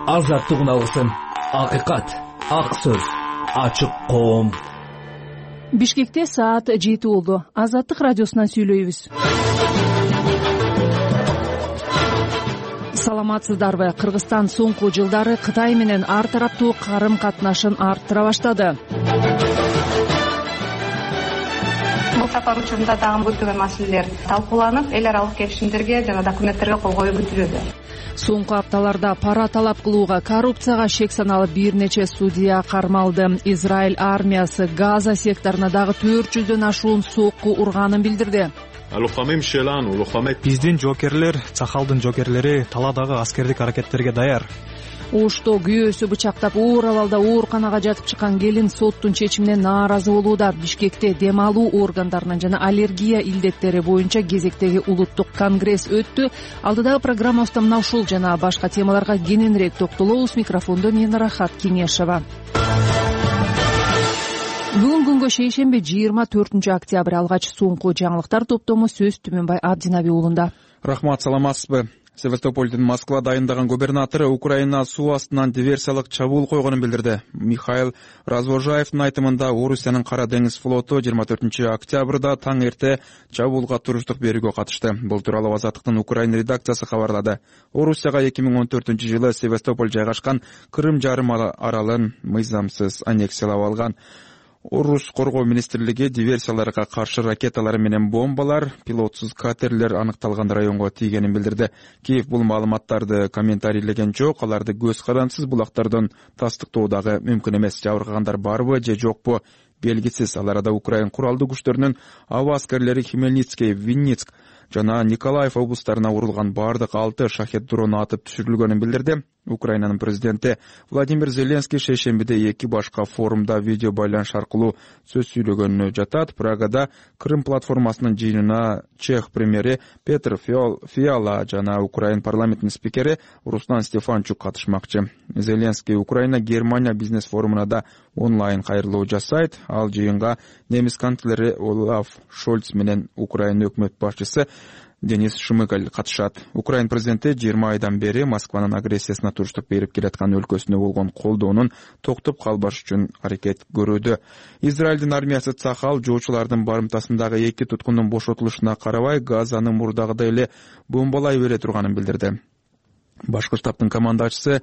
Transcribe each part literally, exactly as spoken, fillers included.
Азаттык алгысын, акыйкат, ак сөз, ачык коом. Бишкекте саат жети болду. Азаттык радиосунан сүйлөйбүз. Саламатсыздарбы? Кыргызстан соңку жылдары Кытай менен ар тараптуу карым катнашын арттыра баштады. Бул сапар учурунда дагы көптөгөн маселелер талкууланып, эл аралык келишимдерге жана документтерге кол коюу күтүлүүдө. Соңку апталарда пара талап кылууга, коррупцияга шек саналып бир нече судья кармалды. Израиль армиясы Газа секторуна дагы төрт жүздөн ашуун сокку урганын билдирди. Биздин жоокерлер, Цахалдын жоокерлери таладагы аскердик аракеттерге даяр. Ошто күйөөсү бычактап оор абалда ооруканага жатып чыккан келин соттун чечимине нааразы болууда. Бишкекте дем алуу органдарынан жана аллергия илдеттери боюнча кезектеги улуттук конгресс өттү. Алдыдагы программабызда мына ушул жана башка темаларга кененирээк токтолобуз. Микрофондо мен Рахат Кеңешова. Бүгүн күнгө шейшемби жыйырма төртүнчү октябрь алгач соңку жаңылыктар топтому сөз Түмөнбай Абдинаби уулунда. Рахмат, саламатсызбы? Севастополдун Москва дайындаган губернатору Украина суу астынан диверсиялык чабуул койгонун билдирди. Михаил Развожаевдин айтымында Орусиянын Кара деңиз флоту жыйырма төртүнчү октябрда таң эрте чабуулга туруштук берүүгө катышты. Бул тууралуу Азаттыктын Украина редакциясы кабарлады. Орусияга эки миң он төртүнчү жылы Севастополь жайгашкан Крым жарым аралын мыйзамсыз аннексиялап алган. Орус коргоо министрлиги диверсияларга каршы ракеталар менен бомбалар, пилотсуз катерлер аныкталган районго тийгенин билдирди. Киев бул маалыматтарды комментарийлеген жок, аларды көз карансыз булактардан тастыктоо дагы мүмкүн эмес. Жабыркагандар барбы же жокпу белгисиз. Ал арада Украин куралдуу күчтөрүнүн аба аскерлери Хмельницкий, Винницк жана Николаев облустарына урулган бардык алты шахет дрону атып түшүрүлгөнүн билдирди. Украинанын президенти Владимир Зеленский шейшембиде эки башка форумда видео байланыш аркылуу сөз сүйлөгөнү жатат. Прагада Крым платформасынын жыйынына Чех премьери Петр Фиала жана Украин парламентинин спикери Руслан Стефанчук катышмакчы. Зеленский Украина Германия бизнес форумуна да онлайн кайрылуу жасайт. Ал жыйынга немис канцлери Олаф Шольц менен Украина өкмөт башчысы Денис Шмыгаль катышат. Украин президенти жыйырма айдан бери Москванын агрессиясына туруштук берип келаткан өлкөсүнө болгон колдоонун токтоп калбаш үчүн аракет көрүүдө. Израилдин армиясы Цахал жоочулардын барымтасындагы эки туткундун бошотулушуна карабай Газаны мурдагыдай эле бомбалай бере турганын билдирди. Башкы штабтын командачысы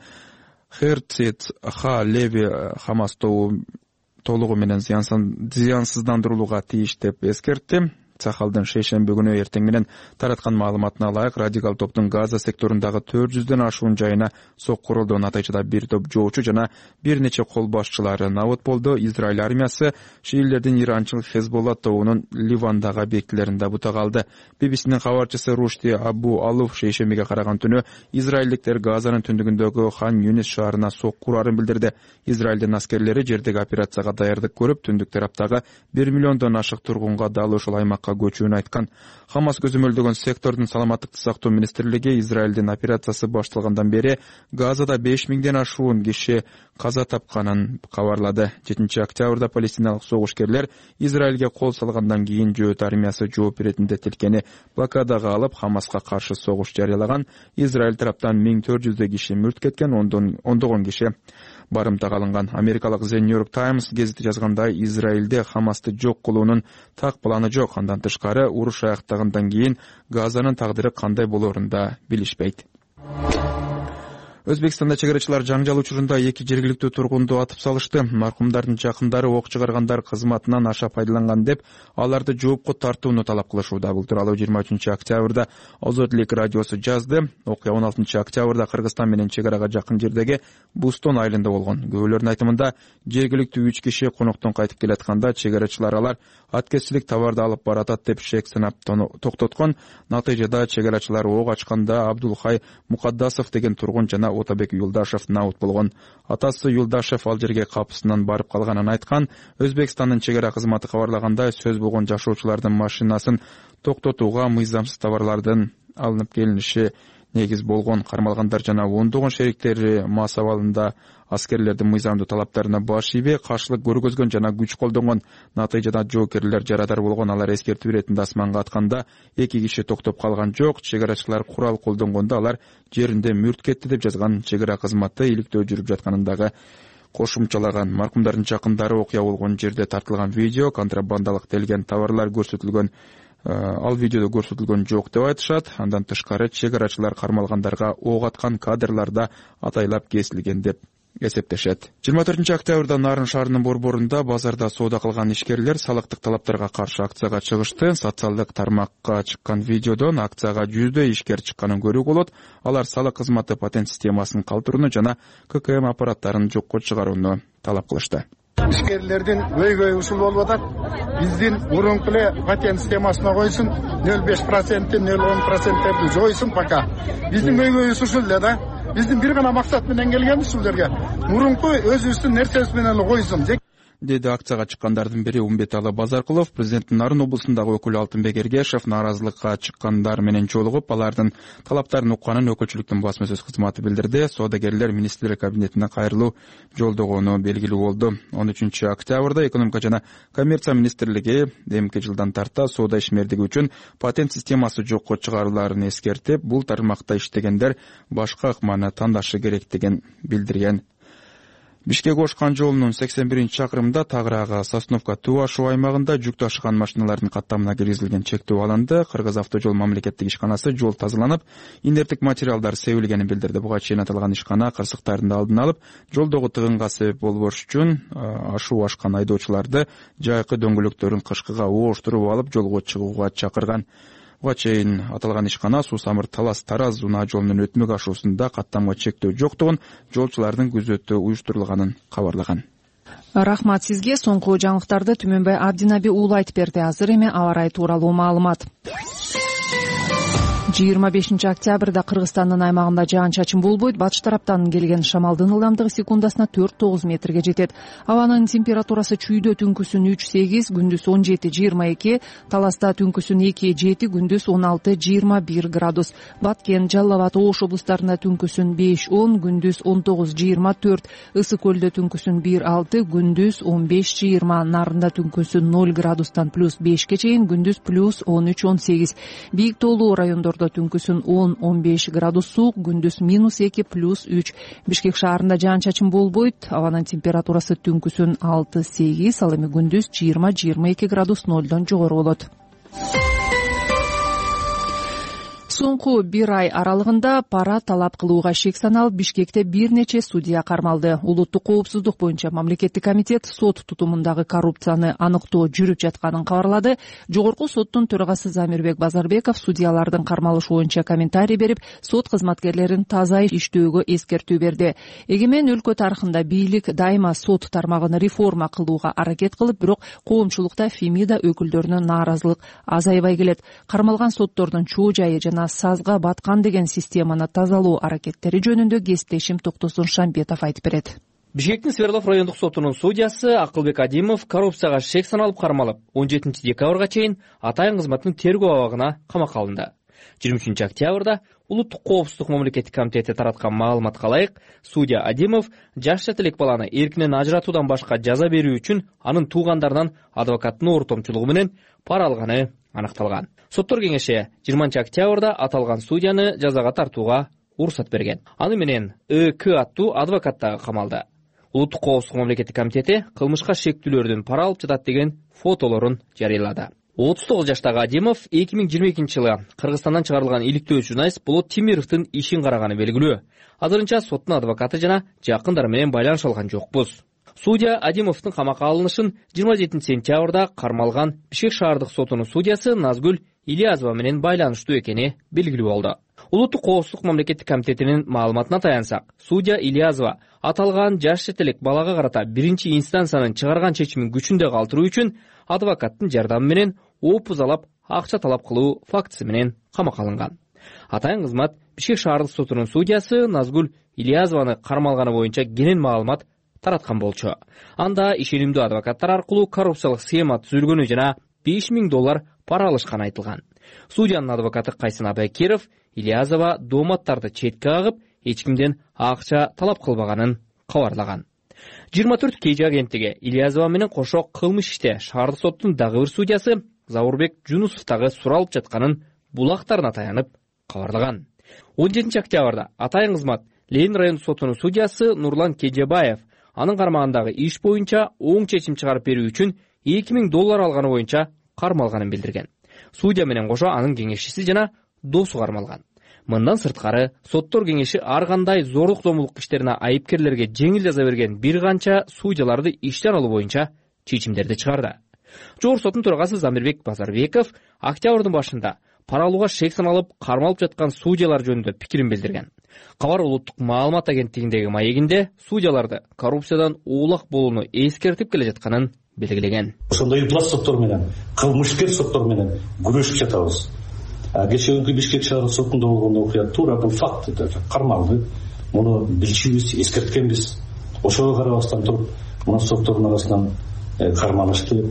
Херцет Ха Леви Хамас толугу менен зыянсыздандырылууга тийиш деп эскертти. Цахалдын шейшемби күнү эртең менен тараткан маалыматына ылайык радикал топтун Газа секторундагы төрт жүздөн ашуун жайына сок курулду. Натыйжада бир топ жоочу жана бир нече кол башчылары набыт болду. Израиль армиясы шиилердин иранчыл Хезболла тобунун Ливандагы объектилеринде бутак алды. би би синин кабарчысы Рушти Абу Алуф шейшембиге караган түнү израилдиктер Газанын түндүгүндөгү Хан Юнис шаарына сок курарын билдирди. Израилдин аскерлери жердеги операцияга даярдык көрүп, түндүк тараптагы бир миллиондон ашык тургунга дал ушул аймакка көчүүнү айткан. Хамас көзөмөлдөгөн сектордун саламаттыкты сактоо министрлиги Израилдин операциясы башталгандан бери Газада беш миңден ашуун киши каза тапканын кабарлады. жетинчи октябрда палестиналык согушкерлер Израилге кол салгандан кийин жөөт армиясы жооп беретин детилкени блокадага алып, Хамаска каршы согуш жарыялаган. Израиль тараптан миң төрт жүздөй киши мүрт кеткен, ондогон киши барымтага алынган. Америкалык The New York Times гезити жазгандай, Израилде Хамасты жок кылуунун так планы жок. Андан тышкары, уруш аяктагандан кийин Газанын тагдыры кандай болоорун да билишпейт. Өзбекстанда чыгарачылар жаңжал учурунда эки жергиликтүү тургунду атып салышты. Маркумдардын жакындары ок чыгаргандар кызматынан аша пайдаланган деп, аларды жоопко тартууну талап кылышууда. Бул тууралуу жыйырма үчүнчү октябрда Озодлик радиосу жазды. Окуя он алтынчы октябрда Кыргызстан менен чегарага жакын жердеги Бустон айылында болгон. Күбөлөрдүн айтымында, жергиликтүү үч киши коноктон кайтып келатканда чегарачылар алар аткезчилик товарды алып баратат деп шек санап токтоткон. Натыйжада чегарачылар ок ачканда Абдулхай Мукаддасов деген тургун жана Отабек Юлдашев набыт болгон. Атасы Юлдашев ал жерге капысынан барып калганын айткан. Өзбекстандын чегара кызматы кабарлагандай, сөз болгон жашоочулардын машинасын токтотууга мыйзамсыз товарлардын алынып келиниши негиз болгон. Кармалгандар жана ондогон шериктери мас абалында аскерлердин мыйзамдуу талаптарына баш ийбей, каршылык көргөзгөн жана күч колдонгон. Натыйжада жоокерлер жарадар болгон. Алар эскертүү иретинде асманга атканда эки киши токтоп калган жок. Чегарачылар курал колдонгондо алар жеринде мүрт кетти деп жазган чек ара кызматы иликтөө жүрүп жатканындагы кошумчалаган. Маркумдардын жакындары окуя болгон жерде тартылган видео, контрабандалык делген товарлар көрсөтүлгөн, ал видеодо көрсөтүлгөн жок деп айтышат. Андан тышкары чек арачылар кармалгандарга ок аткан кадрларда атайлап кесилген деп эсептешет. жыйырма төртүнчү октябрда Нарын шаарынын борборунда базарда соода кылган ишкерлер салыктык талаптарга каршы акцияга чыгышты. Социалдык тармакка чыккан видеодон акцияга жүздөй ишкер чыкканын көрүүгө болот. Алар салык кызматы патент системасын калтырууну жана ККМ аппараттарын жокко чыгарууну талап кылышты. Ишкерлердин өйгөй ушул болуп атат. Биздин мурунку эле патент системасына койсун, нөл беш процент, нөл он проценттерди жойсун пока. Биздин өйгөйүбүз ушул эле да. Биздин бир гана максат менен келгенбиз ушул жерге. Мурунку өзүбүздүн нерсебиз менен эле койсун деди акцияга чыккандардын бири Умбеталы Базаркулов. Президенттин Нарын облусундагы өкүлү Алтынбек Эргешев нааразылыкка чыккандар менен жолугуп, алардын талаптарын укканын өкүлчүлүктүн басма сөз кызматы билдирди. Соодагерлер министрлер кабинетине кайрылуу жолдогону белгилүү болду. он үчүнчү октябрда экономика жана коммерция министрлиги эмки жылдан тарта соода ишмердиги үчүн патент системасы жокко чыгаруларын эскертип, бул тармакта иштегендер башка ыкманы тандашы керектигин билдирген. Бишкек-Ошкан жолунун сексен биринчи чакырымында Тагыраагы Сосновка Туу ашуу аймагында жүк ташыган машиналардын каттамына киргизилген чектөө алынды. Кыргыз автожол мамлекеттик ишканасы жол тазаланып, инерттик материалдар себилгенин билдирди. Буга чейин аталган ишкана кырсыктардын алдын алып, жолдогу тыгынга себеп болбош үчүн ашуу ашкан айдоочуларды жайкы дөңгөлөктөрүн кышкыга ооштуруп алып, жолго чыгууга чакырган. Буга чейин аталган ишкана Суу-Самыр Талас Тараз унаа жолунун өтмөк ашуусунда каттамга чектөө жоктугун, жолчулардын күзөтү уюштурулганын кабарлаган. Рахмат сизге. Соңку жаңылыктарды Түмөнбай Абдинаби уулу айтып берди. Азыр эми аба ырайы тууралуу маалымат. жыйырма бешинчи октябрда Кыргызстандын аймагында жаан-чачын болбойт. Батыш тараптан келген шамалдын ылдамдыгы секундасына төрт тогуз метрге жетет. Абанын температурасы чүйдө түнкүсүн үч сегиз, күндүз он жети жыйырма эки, Таласта түнкүсүн эки жети, күндүз он алты жыйырма бир градус. Баткен, Жалал абад, Ош облустарында түнкүсүн беш он, күндүз он тогуз жыйырма төрт, Ысык көлдө түнкүсүн бир алты, күндүз он беш жыйырма, Нарында түнкүсүн ноль градустан плюс бешке чейин, күндүз плюс он үч он сегиз. Бийик тоолуу райондордо түнкүсүн он он беш градус суук, күндүз минус эки плюс үч. Бишкек шаарында жаан-чачын болбойт. Абанын температурасы түнкүсүн алты сегиз, ал эми күндүз жыйырма жыйырма эки градус нолдон жогору болот. Соңку бир ай аралыгында пара талап кылууга шек саналып, Бишкекте бир нече судья кармалды. Улуттук коопсуздук боюнча мамлекеттик комитет сот тутумундагы коррупцияны аныктоо жүрүп жатканын кабарлады. Жогорку соттун төрагасы Замирбек Базарбеков судьялардын кармалышы боюнча комментарий берип, сот кызматкерлерин таза иштөөгө эскертүү берди. Эгемен өлкө тарыхында бийлик дайыма сот тармагын реформа кылууга аракет кылып, бирок коомчулукта Фемида өкүлдөрүнүн нааразылык азайбай келет. Кармалган соттордун чоо жайы жана сазга баткан деген системаны тазалоо аракеттери жөнүндө кесиптешим Токтосун Шамбетов айтып берет. Бишкектин Свердлов райондук сотунун судьясы Акылбек Адимов коррупцияга шек саналып кармалып, он жетинчи декабрга чейин атайын кызматтын тергөө абагына камакка алынды. жыйырма үчүнчү октябрда Улуттук коопсуздук мамлекеттик комитети тараткан маалыматка ылайык, судья Адимов жаш жетелек баланы эркинен ажыратуудан башка жаза берүү үчүн анын туугандарынан адвокаттын ортомчулугу менен пара алганы аныкталган. Соттор кеңеши жыйырманчы октябрда аталган судьяны жазага тартууга уруксат берген. Аны менен ЭК аттуу адвокат дагы камалды. Улуттук коопсуздук мамлекеттик комитети кылмышка шектүүлөрдүн пара алып жатат деген фотолорун жарыялады. отуз тогуз жаштагы Адимов эки миң жыйырма экинчи жылы Кыргызстандан чыгарылган иликтөө журналист Болот Тимировдун ишин караганы белгилүү. Азырынча соттун адвокаты жана жакындары менен байланыша алган жокпуз. Судья Адимовдун камакка алынышын жыйырма жетинчи сентябрда кармалган Бишкек шаардык сотунун судьясы Назгүл Ильязова менен байланыштуу экени белгилүү болду. Улуттук коопсуздук мамлекеттик комитетинин маалыматына таянсак, судья Ильязова аталган жаш жетелек балага карата биринчи инстанциянын чыгарган чечимин күчүндө калтыруу үчүн адвокаттын жардамы менен опузалап акча талап кылуу фактысы менен камакка алынган. Атайын кызмат Бишкек шаардык сотунун судьясы Назгүл Ильязованы кармалганы боюнча кенен маалымат тараткан болчу. Анда ишенимдүү адвокаттар аркылуу коррупциялык схема түзүлгөнү жана беш миң доллар пара алышканы айтылган. Судьянын адвокаты Кайсын Абайкиров Ильязова дооматтарды четке кагып, эч кимден акча талап кылбаганын кабарлаган. жыйырма төрт кей агенттиги Ильязова менен кошо кылмыш иште шаардык соттун дагы бир судьясы Заурбек Жунусов дагы суралып жатканын булактарына таянып кабарлаган. он жетинчи октябрда Атайын кызмат Ленин райондук сотунун судьясы Нурлан Кежебаев анын кармагындагы иш боюнча оң чечим чыгарып берүү үчүн эки миң доллар алганы боюнча кармалганын билдирген. Судья менен кошо анын кеңешчиси жана досу кармалган. Мындан сырткары соттор кеңеши ар кандай зорлук зомбулук иштерине айыпкерлерге жеңил жаза берген бир канча судьяларды иштен алуу боюнча чечимдерди чыгарды. Жогорку соттун төрагасы Замирбек Базарбеков октябрдын башында пара алууга шек саналып кармалып жаткан судьялар жөнүндө пикирин билдирген. Кабар улуттук маалымат агенттигиндеги маегинде судьяларды коррупциядан уулак болууну эскертип келе жатканын белгилеген. Ошондой пласт соттор менен, кылмышкер соттор менен күрөшүп жатабыз. Кечээ күнкү Бишкек шаардык сотунда болгон окуя туура бул факт кармалды. Муну билчүбүз, эскерткенбиз. Ошого карабастан туруп, мына соттордун арасынан кармалышты,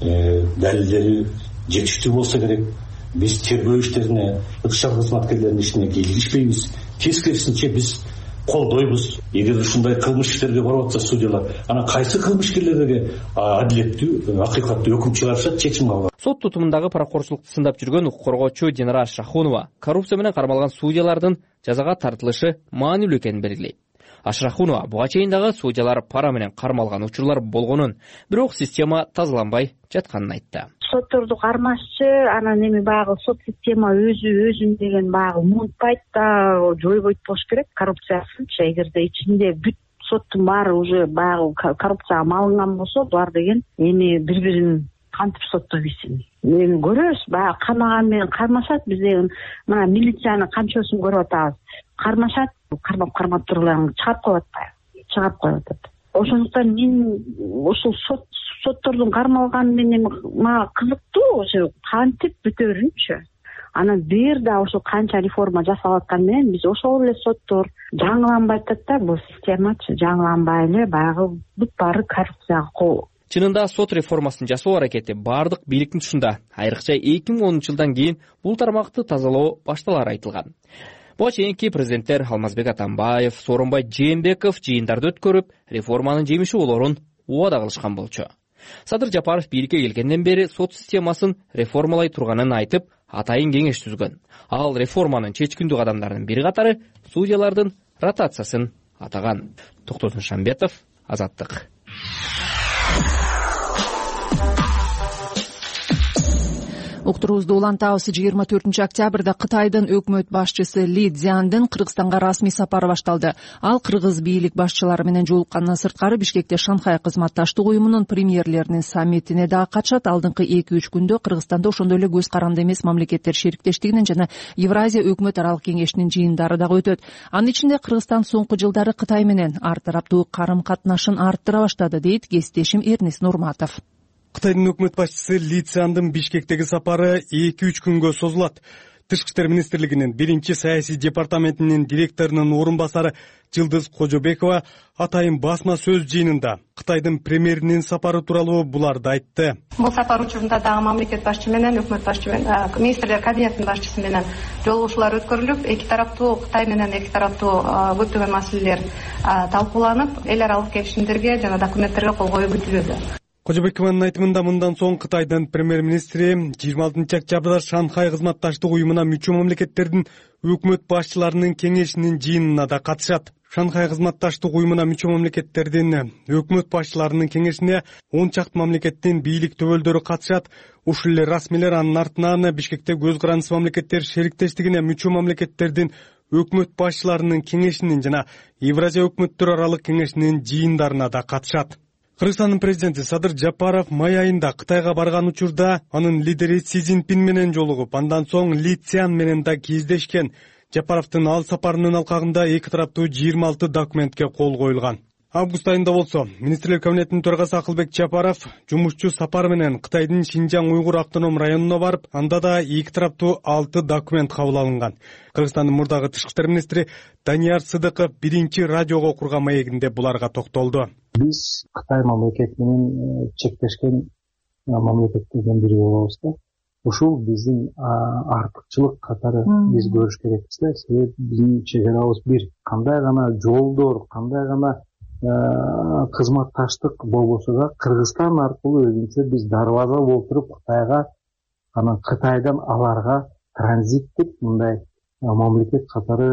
далилдери жетиштүү болсо керек. Биз тергөө иштерине, ыкчам кызматкерлердин ишине кийлигишпейбиз. Тескерисинче биз колдойбуз. Эгер ушундай кылмыш иштерге барып атса судьялар, анан кайсы кылмышкерлерге адилеттүү, акыйкаттуу өкүм чыгарышат, чечим кабыл. Сот тутумундагы паракорчулукту сындап жүргөн укук коргоочу Динара Шахунова коррупция менен кармалган судьялардын жазага тартылышы маанилүү экенин белгилейт. Ашрахунова буга чейин дагы судьялар пара менен кармалган учурлар болгонун, бирок система тазаланбай жатканын айтты. Сотторду кармашчы, анан эми баягы сот система өзү өзүн деген баягы муунтпайт да, жойбойт болуш керек коррупциясынчы. Эгерде ичинде бүт соттун баары уже баягы коррупцияга малынган болсо, булар деген эми бири-бирин кантип соттойбийсиң. Эми көрөбүз, баягы кармаган менен кармашат, биз эми мына милициянын канчоосун көрүп атабыз. Кармашат, кармап кармап турган чыгарып коюп атпайбы? Чыгарып коюп атат. Ошондуктан мен ушул сот соттордун кармалганы менен мага кызыктуу, ошо кантип бүтө берүнчү. Анан бир да ошо канча реформа жасалып аткан менен биз ошол эле соттор жаңыланбай атат да, бул системачы жаңыланбай эле баягы бүт баары коррупцияга кол. Чынында сот реформасын жасоо аракети бардык бийликтин тушунда. Айрыкча эки миң онунчу жылдан кийин бул тармакты тазалоо башталары айтылган. Буга чейинки президенттер Алмазбек Атамбаев, Сооронбай Жээнбеков жыйындарды өткөрүп, реформанын жемиши болорун убада кылышкан болчу. Садыр Жапаров бийликке келгенден бери сот системасын реформалай турганын айтып, атайын кеңеш түзгөн. Ал реформанын чечкиндүү кадамдарынын бири катары судьялардын ротациясын атаган. Токтосун Шамбетов, Азаттык. Уктуруубузду улантабыз. жыйырма төртүнчү октябрда Кытайдын өкмөт башчысы Ли Цзяндын Кыргызстанга расмий сапары башталды. Ал кыргыз бийлик башчылары менен жолуккандан сырткары Бишкекте Шанхай кызматташтык уюмунун премьерлеринин саммитине да катышат. Алдыңкы эки үч күндө Кыргызстанда ошондой эле көз каранды эмес мамлекеттер шериктештигинин жана Евразия өкмөт аралык кеңешинин жыйындары дагы өтөт. Анын ичинде Кыргызстан соңку жылдары Кытай менен ар тараптуу карым-катнашын арттыра баштады, дейт кесиптешим Эрнис Нурматов. Кытайдын өкмөт башчысы Ли Цзяндын Бишкектеги сапары эки үч күнгө созулат. Тышкы иштер министрлигинин биринчи саясий департаментинин директорунун орун басары Жылдыз Кожобекова атайын басма сөз жыйынында Кытайдын премьеринин сапары тууралуу буларды айтты. Бул сапар учурунда дагы мамлекет башчы менен, өкмөт башчы менен, министрлер кабинетинин башчысы менен жолугушуулар өткөрүлүп, эки тараптуу Кытай менен эки тараптуу көптөгөн маселелер талкууланып, эл аралык келишимдерге жана документтерге кол коюу күтүлүүдө. Кожобекованын айтымында мындан соң Кытайдын премьер-министри жыйырма алтынчы октябрда Шанхай кызматташтык уюмуна мүчө мамлекеттердин өкмөт башчыларынын кеңешинин жыйынына да катышат. Шанхай кызматташтык уюмуна мүчө мамлекеттердин өкмөт башчыларынын кеңешине он чакты мамлекеттин бийлик төбөлдөрү катышат. Ушул эле расмийлер анын артынан Бишкекте көз карандысыз мамлекеттер шериктештигине мүчө мамлекеттердин өкмөт башчыларынын кеңешинин жана Евразия өкмөттөр аралык кеңешинин жыйындарына да катышат. Кыргызстандын президенти Садыр Жапаров май айында Кытайга барган учурда анын лидери Си Цзиньпин менен жолугуп, андан соң Ли Цзян менен да кездешкен. Жапаровдун ал сапарынын алкагында эки тараптуу жыйырма алты документке кол коюлган. Август айында болсо, министрлер кабинетинин төрагасы Акылбек Жапаров жумушчу сапар менен Кытайдын Шинжаң уйгур автоном районуна барып, анда да эки тараптуу алты документ кабыл алынган. Кыргызстандын мурдагы тышкы иштер министри Данияр Сыдыков биринчи радиого курган маегинде буларга токтолду. Биз Кытай мамлекетинин чектешкен мамлекеттерден бири болобуз да. ушул биздин артыкчылык катары биз көрүш керекпиз да. Себеби биздин чек арабыз бир. Кандай гана жолдор, кандай гана кызматташтык болбосо да Кыргызстан аркылуу өзүнчө биз дарбаза болуп туруп Кытайга, анан Кытайдан аларга транзиттик мындай мамлекет катары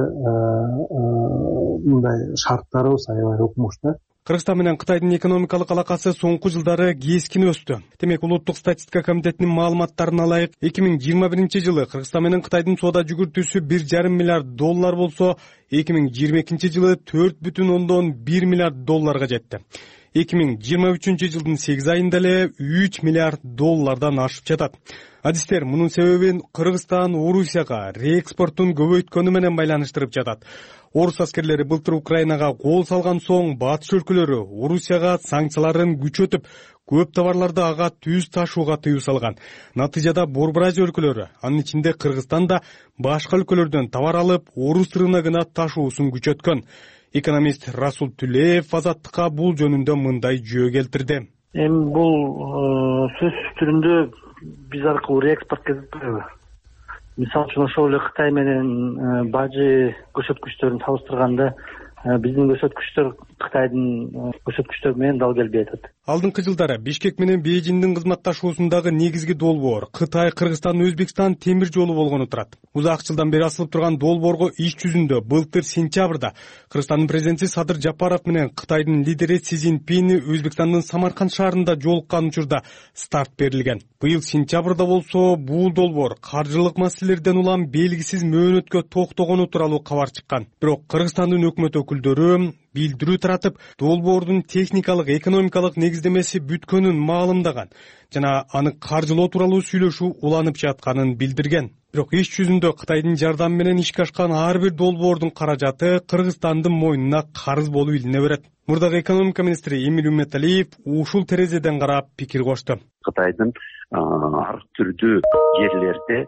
мындай шарттарыбыз аябай укмуш да. Кыргызстан менен Кытайдын экономикалык алакасы соңку жылдары кескин өстү. Демек, Улуттук статистика комитетинин маалыматтарына ылайык эки миң жыйырма биринчи жылы Кыргызстан менен Кытайдын соода жүгүртүүсү бир жарым миллиард доллар болсо, эки миң жыйырма экинчи жылы төрт бүтүн ондон бир миллиард долларга жетти. эки миң жыйырма үчүнчү жылдын сегиз айында эле үч миллиард доллардан ашып жатат. Адистер мунун себебин Кыргызстан Орусияга реэкспортун көбөйткөнү менен байланыштырып жатат. Орус аскерлери былтыр Украинага кол салган соң батыш өлкөлөрү Орусияга санкцияларын күчөтүп, көп товарларды ага түз ташууга тыюу салган. Натыйжада Борбор Азия өлкөлөрү, анын ичинде Кыргызстан да башка өлкөлөрдөн товар алып, орус рыногуна ташуусун күчөткөн. Экономист Расул Түлеев Азаттыкка бул жөнүндө мындай жөө келтирди. Эми бул сөз түрүндө биз аркылуу реэкспорт кезип, мисалы үчүн ошол эле Кытай менен бажы көрсөткүчтөрүн салыштырганда биздин көрсөткүчтөр Кытайдын көрсөткүчтөрү менен дал келбей атат. Алдыңкы жылдары Бишкек менен Бейжиңдин кызматташуусундагы негизги долбоор Кытай, Кыргызстан, Өзбекстан темир жолу болгону турат. Узак жылдан бери асылып турган долбоорго иш жүзүндө былтыр сентябрда Кыргызстандын президенти Садыр Жапаров менен Кытайдын лидери Си Цзиньпин Өзбекстандын Самарканд шаарында жолуккан учурда старт берилген. Быйыл сентябрда болсо бул долбоор каржылык маселелерден улам белгисиз мөөнөткө токтогону тууралуу кабар чыккан. Бирок Кыргызстандын өкмөт өкүлдөрү билдирүү таратып, долбоордун техникалык, экономикалык негиздемеси бүткөнүн маалымдаган жана аны каржылоо тууралуу сүйлөшүү уланып жатканын билдирген. Бирок иш жүзүндө Кытайдын жардамы менен ишке ашкан ар бир долбоордун каражаты Кыргызстандын мойнуна карыз болуп илине берет. Мурдагы экономика министри Эмиль Умметалиев ушул терезеден карап пикир кошту. Кытайдын ар түрдүү жерлерде,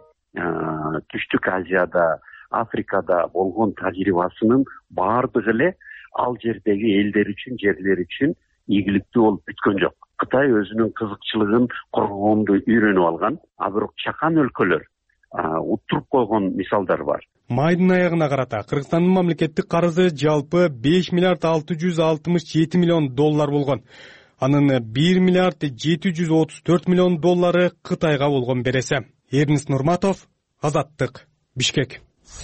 Түштүк Азияда, Африкада болгон тажрыйбасынын баардыгы эле ал жердеги элдер үчүн, жерлер үчүн ийгиликтүү болуп бүткөн жок. Кытай өзүнүн кызыкчылыгын коргоонду үйрөнүп алган, а бирок чакан өлкөлөр уттуруп койгон мисалдар бар. Майдын аягына карата Кыргызстандын мамлекеттик карызы жалпы беш миллиард алты жүз алтымыш жети миллион доллар болгон. Анын бир миллиард жети жүз отуз төрт миллион доллары Кытайга болгон береси. Эрнис Нурматов, Азаттык, Бишкек.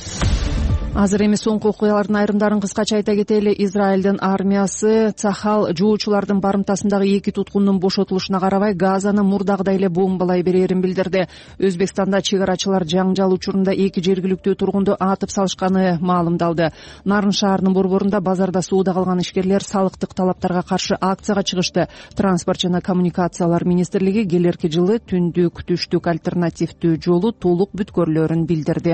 Азыр эми соңку окуялардын айрымдарын кыскача айта кетели. Израилдин армиясы Цахал жоочулардын барымтасындагы эки туткундун бошотулушуна карабай Газаны мурдагыдай эле бомбалай берерин билдирди. Өзбекстанда чек арачылар жаңжал учурунда эки жергиликтүү тургунду атып салышканы маалымдалды. Нарын шаарынын борборунда базарда сууда калган ишкерлер салыктык талаптарга каршы акцияга чыгышты. Транспорт жана коммуникациялар министрлиги келерки жылы түндүк түштүк альтернативдүү жолу толук бүткөрүлөрүн билдирди.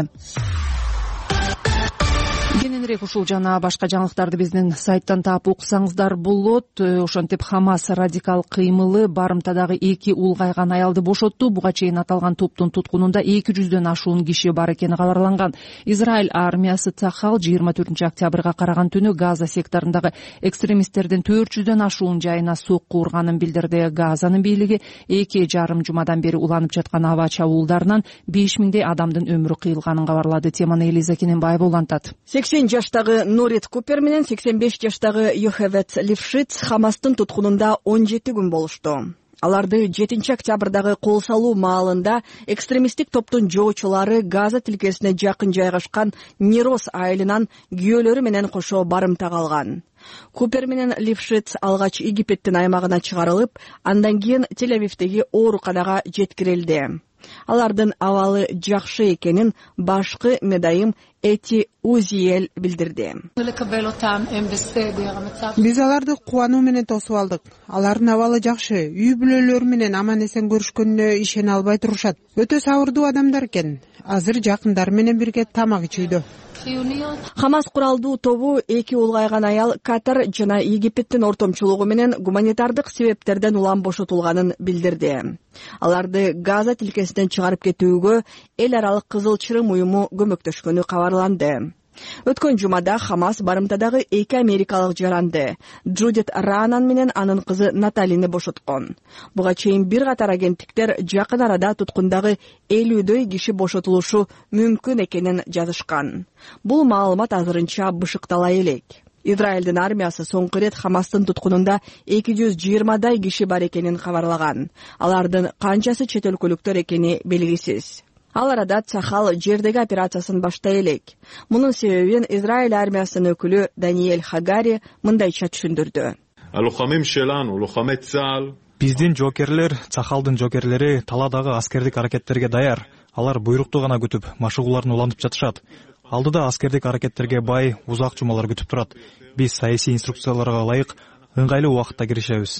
Кененирээк ушул жана башка жаңылыктарды биздин сайттан таап окусаңыздар болот. Ошентип Хамас радикал кыймылы барымтадагы эки улгайган аялды бошотту. Буга чейин аталган топтун туткунунда эки жүздөн ашуун киши бар экени кабарланган. Израиль армиясы Цахал жыйырма төртүнчү октябрга караган түнү Газа секторундагы экстремисттердин төрт жүздөн ашуун жайына сокку урганын билдирди. Газанын бийлиги эки жарым жумадан бери уланып жаткан аба чабуулдарынан беш миңдей адамдын өмүрү кыйылганын кабарлады. Теманы Элиза Кененбаева улантат. сексен жаштагы Норит Купер менен сексен беш жаштагы Йохевет Лившиц Хамастын туткунунда он жети күн болушту. Аларды жетинчи октябрдагы кол салуу маалында экстремисттик топтун жоочулары Газа тилкесине жакын жайгашкан Нирос айылынан күйөөлөрү менен кошо барымтага алган. Купер менен Лившиц алгач Египеттин аймагына чыгарылып, андан кийин Тель-Авивдеги ооруканага жеткирилди. Алардын абалы жакшы экенин башкы медайым Эти Узиел билдирди. Биз аларды кубануу менен тосуп алдык. Алардын абалы жакшы, үй бүлөлөрү менен аман эсен көрүшкөнүнө ишене албай турушат. Өтө сабырдуу адамдар экен. Азыр жакындары менен бирге тамак ичүүдө. Хамас куралдуу тобу эки улгайган аял Катар жана Египеттин ортомчулугу менен гуманитардык себептерден улам бошотулганын билдирди. Аларды Газа тилкесинен чыгарып кетүүгө эл аралык Кызыл Чырым уюму көмөктөшкөнү кабарланды. Өткөн жумада Хамас барымтадагы эки америкалык жаранды Джудит Ранан менен анын кызы Наталини бошоткон. Буга чейин бир катар агенттиктер жакын арада туткундагы элүүдөй киши бошотулушу мүмкүн экенин жазышкан. Бул маалымат азырынча бышыктала элек. Израилдин армиясы соңку ирет Хамастын туткунунда эки жүз жыйырмадай киши бар экенин кабарлаган. Алардын канчасы чет өлкөлүктөр экени белгисиз. Ал арада Цахал жердеги операциясын баштай элек. Мунун себебин Израиль армиясынын өкүлү Даниэль Хагари мындайча түшүндүрдү. Биздин жокерлер, Цахалдын жокерлери таладагы аскердик аракеттерге даяр. Алар буйрукту гана күтүп, машыгууларын улантып жатышат. Алдыда аскердик аракеттерге бай узак жумалар күтүп турат. Биз саясий инструкцияларга ылайык ыңгайлуу убакытта киришебиз.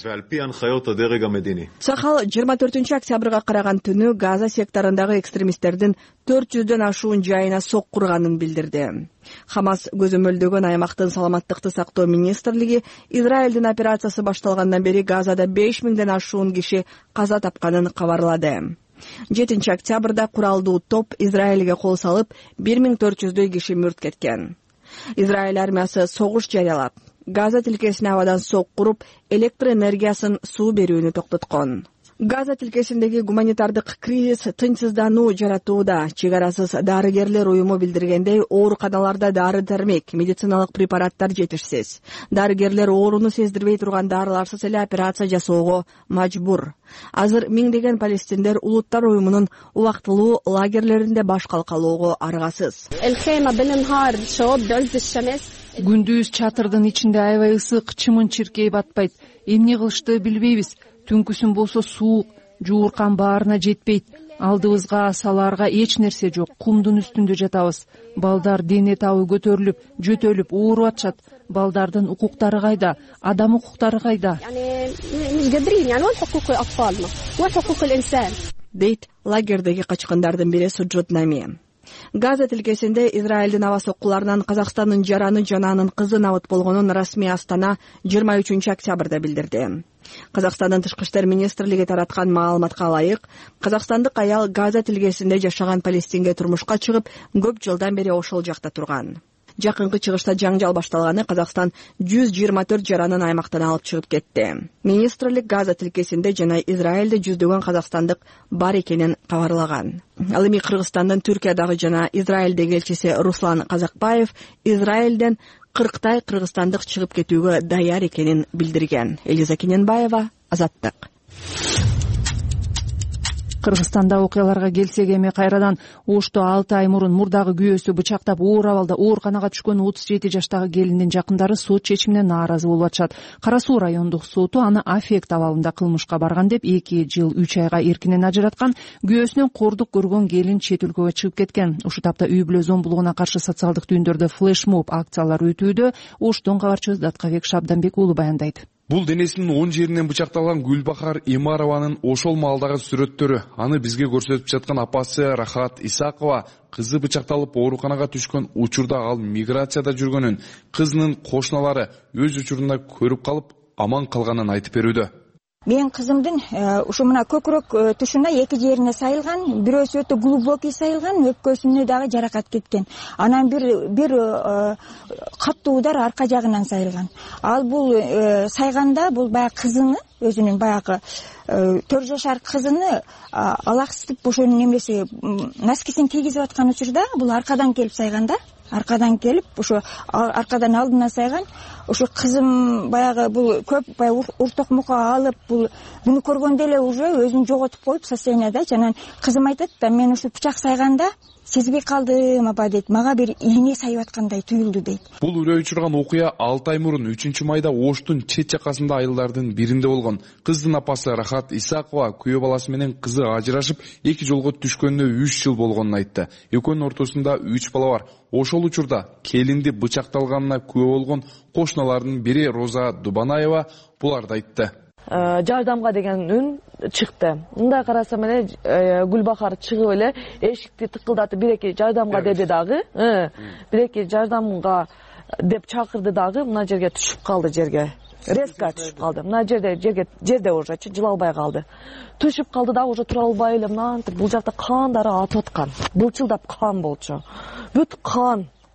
Цахал жыйырма төртүнчү октябрга караган түнү Газа секторундагы экстремисттердин төрт жүздөн ашуун жайына сок курганын билдирди. Хамас көзөмөлдөгөн аймактын саламаттыкты сактоо министрлиги Израилдин операциясы башталгандан бери Газада беш миңден ашуун киши каза тапканын кабарлады. жетинчи октябрда куралдуу топ Израилге кол салып, бир миң төрт жүздөй киши мүрт кеткен. Израиль армиясы согуш жарыялап, Газа тилкесине абадан сок куруп, электр энергиясын суу берүүнү токтоткон. Газа тилкесиндеги гуманитардык кризис тынчсыздануу жаратууда. Чек арасыз дарыгерлер уюму билдиргендей, ооруканаларда дары-дармек, медициналык препараттар жетишсиз. Дарыгерлер ооруну сездирбей турган дарыларсыз эле операция жасоого мажбур. Азыр миңдеген палестиндер улуттар уюмунун убактылуу лагерлеринде баш калкалоого аргасыз. Күндүз чатырдын ичинде аябай ысык, чымын чиркей батпайт. Эмне кылышты билбейбиз. Түнкүсүн болсо суук, жууркан баарына жетпейт. Алдыбызга салаарга эч нерсе жок. Кумдун үстүндө жатабыз. Балдар дене табы көтөрүлүп, жөтөлүп ооруп атышат. Балдардын укуктары кайда? Адам укуктары кайда? Дейт лагердеги качкандардын бири Суджуд Нами. Газа тилкесинде Израилдин аба соккуларынан Казакстандын жараны жана анын кызы набыт болгонун расмий Астана жыйырма үчүнчү октябрда билдирди. Казакстандын тышкы иштер министрлиги тараткан маалыматка ылайык, казакстандык аял Газа тилкесинде жашаган Палестинге турмушка чыгып, көп жылдан бери ошол жакта турган. Жакынкы чыгышта жаңжал башталганы Казакстан жүз жыйырма төрт жаранын аймактан алып чыгып кетти. Министрлик Газа тилкесинде жана Израилде жүздөгөн казакстандык бар экенин кабарлаган. Ал эми Кыргызстандын Түркиядагы жана Израилдеги элчиси Руслан Казакбаев Израилден кырктай кыргызстандык чыгып кетүүгө даяр экенин билдирген. Элиза Кененбаева, Азаттык. Кыргызстанда окуяларга келсек, эми кайрадан Ошто алты ай мурун мурдагы күйөөсү бычактап оор абалда ооруканага түшкөн отуз жети жаштагы келиндин жакындары сот чечимине нааразы болуп атышат. Кара Суу райондук соту аны аффект абалында кылмышка барган деп эки жыл үч айга эркинен ажыраткан. Күйөөсүнөн кордук көргөн келин чет өлкөгө чыгып кеткен. Ушул тапта үй бүлө зомбулугуна каршы социалдык түйүндөрдө флешмоб акциялар өтүүдө. Оштон кабарчыбыз Даткабек Шабданбек уулу баяндайт. Бул денесинин он жеринен бычакталган Гүлбахар Имарованын ошол маалдагы сүрөттөрү. Аны бизге көрсөтүп жаткан апасы Рахат Исакова кызы бычакталып ооруканага түшкөн учурда ал миграцияда жүргөнүн, кызынын кошуналары өз учурунда көрүп калып аман калганын айтып берүүдө. Мен кызымдын ушу мына көкүрөк тушуна эки жерине сайылган, бирөөсү өтө глубокий сайылган, өпкөсүнө дагы жаракат кеткен. Анан бир бир каттуу удар арка жагынан сайылган. Ал бул сайганда бул баягы кызыны, өзүнүн баягы төрт жашар кызыны алаксытып ошонун немеси носкисин кийгизип аткан учурда бул аркадан келип сайганда, аркадан келип ошо аркадан алдына сайган. Ошо кызым баягы бул көп баягы уртокмукка алып, бул буну көргөндө эле уже өзүн жоготуп коюп состоянияда. Жана кызым айтат да, мен ушу бычак сайганда сезбей калдым апа дейт, мага бир ийне сайып аткандай туюлду дейт. Бул үрөй учурган окуя алты ай мурун үчүнчү майда Оштун чет жакасында айылдардын биринде болгон. Кыздын апасы Рахат Исакова күйөө баласы менен кызы ажырашып эки жолго түшкөнүнө үч жыл болгонун айтты. Экөөнүн ортосунда үч бала бар. Ошол учурда келинди бычакталганына күбө болгон кошуналардын бири Роза Дубанаева буларды айтты. Жардамга деген үн чыкты. Мындай карасам эле Гүлбахар чыгып эле эшикти тыкылдатып бир-эки жардамга деди дагы, бир-эки жардамга деп чакырды дагы, мына жерге түшүп калды жерге. Резко түшүп калды. Мына жерде жерге жерде уже жыла албай калды. Түшүп калды да уже тура албай эле мынантип бул жакта кандары атып аткан. Былчылдап кан болчу. Бүт кан.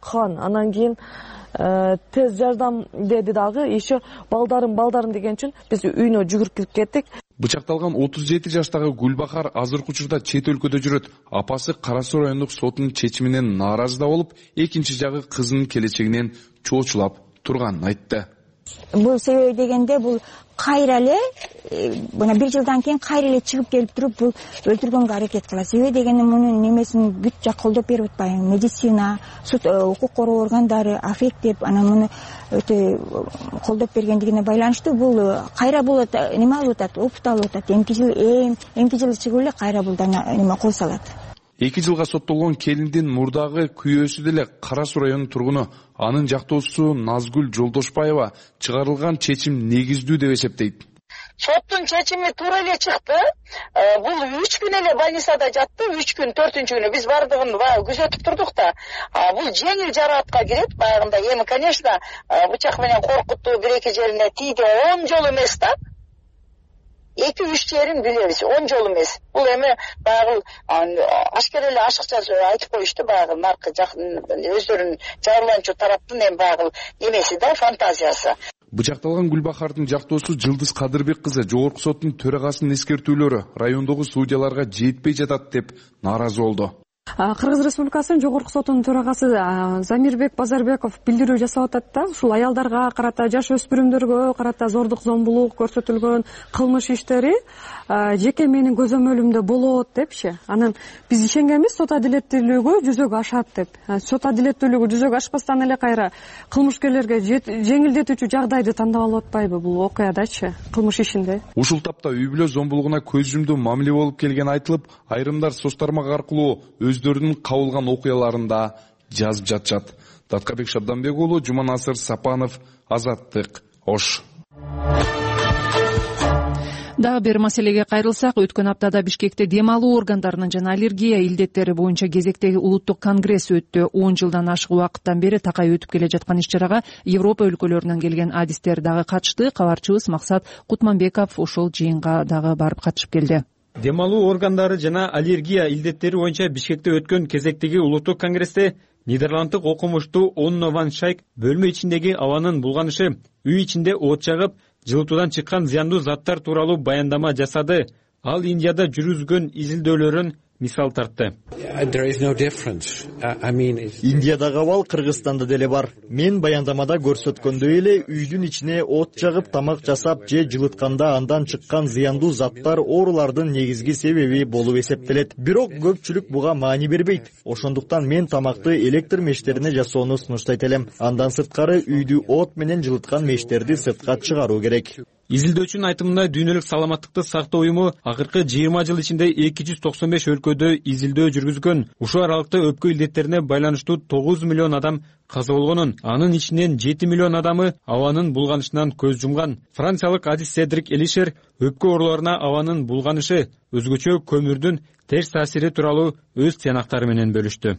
қан, анан кийин тез жардам деди дагы, еще балдарым балдарым деген үчүн биз үйүнө жүгүрүп кеттик. Бычакталган отуз жети жаштагы Гүлбахар азыркы учурда чет өлкөдө жүрөт. Апасы Кара Суу райондук сотунун чечиминен нааразы да болуп, экинчи жагы кызынын келечегинен чоочулап турганын айтты. Бул себеби дегенде бул кайра эле мына бир жылдан кийин кайра эле чыгып келип туруп бул өлтүргөнгө аракет кылат. Себеби дегенде мунун немесин бүт жак колдоп берип атпайбы? Медицина, суд, укук коргоо органдары, аффект деп анан муну өтө колдоп бергендигине байланыштуу бул кайра бул неме алып атат, опут алып атат. Эмки жыл эм, эмки жыл чыгып эле кайра бул неме кой салат. Эки жылга соттолгон келиндин мурдагы күйөөсү деле Кара Суу районунун тургуну. Анын жактоосу Назгүл Жолдошбаева чыгарылган чечим негиздүү деп эсептейт. Соттун чечими туура эле чыкты. Бул үч күн эле больницада жатты. үч күн, төртүнчү күнү биз бардыгын күзөтүп турдук да. Бул жеңил жараатка кирет. Баягында эми, конечно, бычак менен коркуттуу бир-эки жерине тийди. он жол эмес да. эки үч жерин билебиз, он жол эмес. Бул эми баягы ашкер эле ашыкча айтып коюшту, баягы наркы жакын өздөрүнүн жабырланчу тараптын эми баягы эмеси да, фантазиясы. Бычакталган Гүлбахардын жактоосу Жылдыз Кадырбек кызы жогорку соттун төрагасынын эскертүүлөрү райондогу судьяларга жетпей жатат деп нааразы болду. Кыргыз Республикасынын жогорку сотунун төрагасы Замирбек Базарбеков билдирүү жасап атат да, ушул аялдарга карата, жаш өспүрүмдөргө карата зордук, зомбулук көрсөтүлгөн кылмыш иштери жеке менин көзөмөлүмдө болот депчи. Анан биз ишенгенбиз сот адилеттүүлүгү жүзөгө ашат деп. Сот адилеттүүлүгү жүзөгө ашпастан эле кайра кылмышкерлерге жеңилдетүүчү жагдайды тандап алып атпайбы бул окуядачы, кылмыш ишинде. Ушул тапта үй бүлө зомбулугуна көз жумду мамиле болуп келген айтылып, айрымдар соц тармак аркылуу өздөрүнүн кабылган окуяларында жазып жатышат. Таткабек Шабданбек уулу, Жуманасыр Сапанов, Азаттык, Ош. Дагы бир маселеге кайрылсак, өткөн аптада Бишкекте дем алуу органдарынын жана аллергия илдеттери боюнча кезектеги улуттук конгресс өттү. он жылдан ашык убакыттан бери такай өтүп келе жаткан иш-чарага Европа өлкөлөрүнөн келген адистер дагы катышты. Кабарчыбыз Максат Кутманбеков ошол жыйынга дагы барып катышып келди. Дем алуу органдары жана аллергия илдеттери боюнча Бишкекте өткөн кезектеги улуттук конгрессте Нидерланддык окумуштуу Онно Ван Шайк бөлмө ичиндеги абанын булганышы, үй ичинде от жагып, жылытуудан чыккан зыяндуу заттар тууралуу баяндама жасады. Ал Индияда жүргүзгөн изилдөөлөрүн мисал тартты. Индиядагы абал Кыргызстанда деле бар. Мен баяндамада көрсөткөндөй эле үйдүн ичине от жагып, тамак жасап же жылытканда андан чыккан зыяндуу заттар оорулардын негизги себеби болуп эсептелет. Бирок көпчүлүк буга маани бербейт. Ошондуктан мен тамакты электр мештерине жасоону сунуштайт элем. Андан сырткары үйдү от менен жылыткан мештерди сыртка чыгаруу керек. Изилдөөчүнүн айтымында Дүйнөлүк саламаттыкты сактоо уюму акыркы жыйырма жыл ичинде эки жүз токсон беш өлкөдө изилдөө жүргүзгөн. Ушул аралыкта өпкө илдеттерине байланыштуу тогуз миллион адам каза болгонун, анын ичинен жети миллион адамы абанын булганышынан көз жумган. Франциялык адис Седрик Элишер өпкө ооруларына абанын булганышы, өзгөчө көмүрдүн терс таасири тууралуу өз тыянактары менен бөлүштү.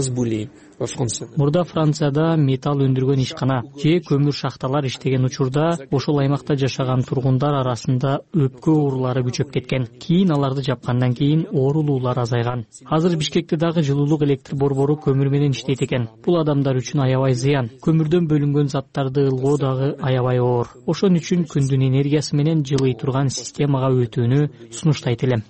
Мурда Францияда металл өндүргөн ишкана же көмүр шахталар иштеген учурда ошол аймакта жашаган тургундар арасында өпкө оорулары күчөп кеткен. Кийин аларды жапкандан кийин оорулуулар азайган. Азыр Бишкекте дагы жылуулук электр борбору көмүр менен иштейт экен. Бул адамдар үчүн аябай зыян. Көмүрдөн бөлүнгөн заттарды ылгоо дагы аябай оор. Ошон үчүн күндүн энергиясы менен жылый турган системага өтүүнү сунуштайт элем.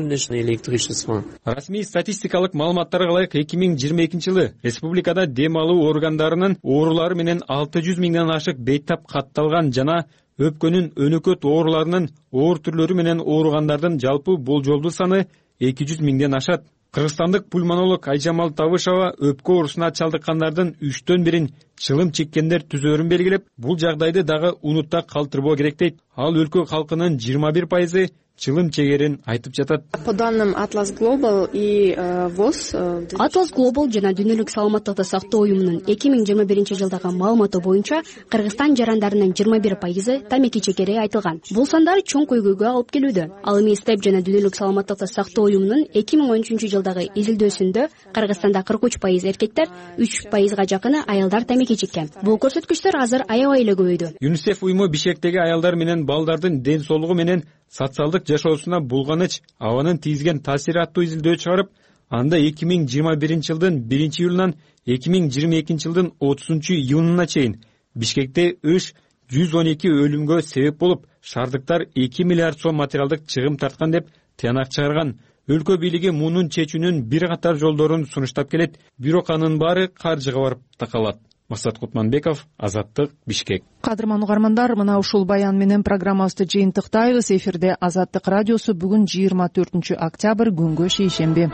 Расмий статистикалык маалыматтарга ылайык эки миң жыйырма экинчи жылы республикада дем алуу органдарынын оорулары менен алты жүз миңден ашык бейтап катталган жана өпкөнүн өнөкөт ооруларынын оор түрлөрү менен ооругандардын жалпы болжолдуу саны эки жүз миңден ашат. Кыргызстандык пульмонолог Айжамал Табышева өпкө оорусуна чалдыккандардын үчтөн бирин чылым чеккендер түзөөрүн белгилеп, бул жагдайды дагы унутта калтырбоо керек дейт. Ал өлкө калкынын жыйырма бир пайызы чылым чегерин айтып жатат. По данным Atlas Global и ВОЗ, Atlas Global жана Дүйнөлүк саламаттыкты сактоо уюмунун эки миң жыйырма биринчи жылдагы маалыматы боюнча Кыргызстан жарандарынын жыйырма бир пайызы тамеки чекери айтылган. Бул сандар чоң көйгөйгө алып келүүдө. Ал эми Степ жана Дүйнөлүк саламаттыкты сактоо уюмунун эки миң он үчүнчү жылдагы изилдөөсүндө Кыргызстанда кырк үч пайыз эркектер, үч пайызга жакыны аялдар тамеки чеккен. Бул көрсөткүчтөр азыр аябай эле көбөйдү. ЮНИСЕФ уюму Бишкектеги аялдар менен балдардын ден соолугу менен социалдык жашоосуна булганыч, абанын тийгизген таасири аттуу изилдөө чыгарып, анда эки миң жыйырма биринчи жылдын биринчи июлунан эки миң жыйырма экинчи жылдын отузунчу июнуна чейин Бишкекте ыш жүз он эки өлүмгө себеп болуп, шаардыктар эки миллиард сом материалдык чыгым тарткан деп тыянак чыгарган. Өлкө бийлиги мунун чечүүнүн бир катар жолдорун сунуштап келет, бирок анын баары каржыга барып такалат. Максат Кутманбеков, Азаттык, Бишкек. Кадырман угармандар, мына ушул баян менен программабызды жыйынтыктайбыз. Эфирде Азаттык радиосу. Бүгүн жыйырма төртүнчү октябрь, күнгө шейшемби.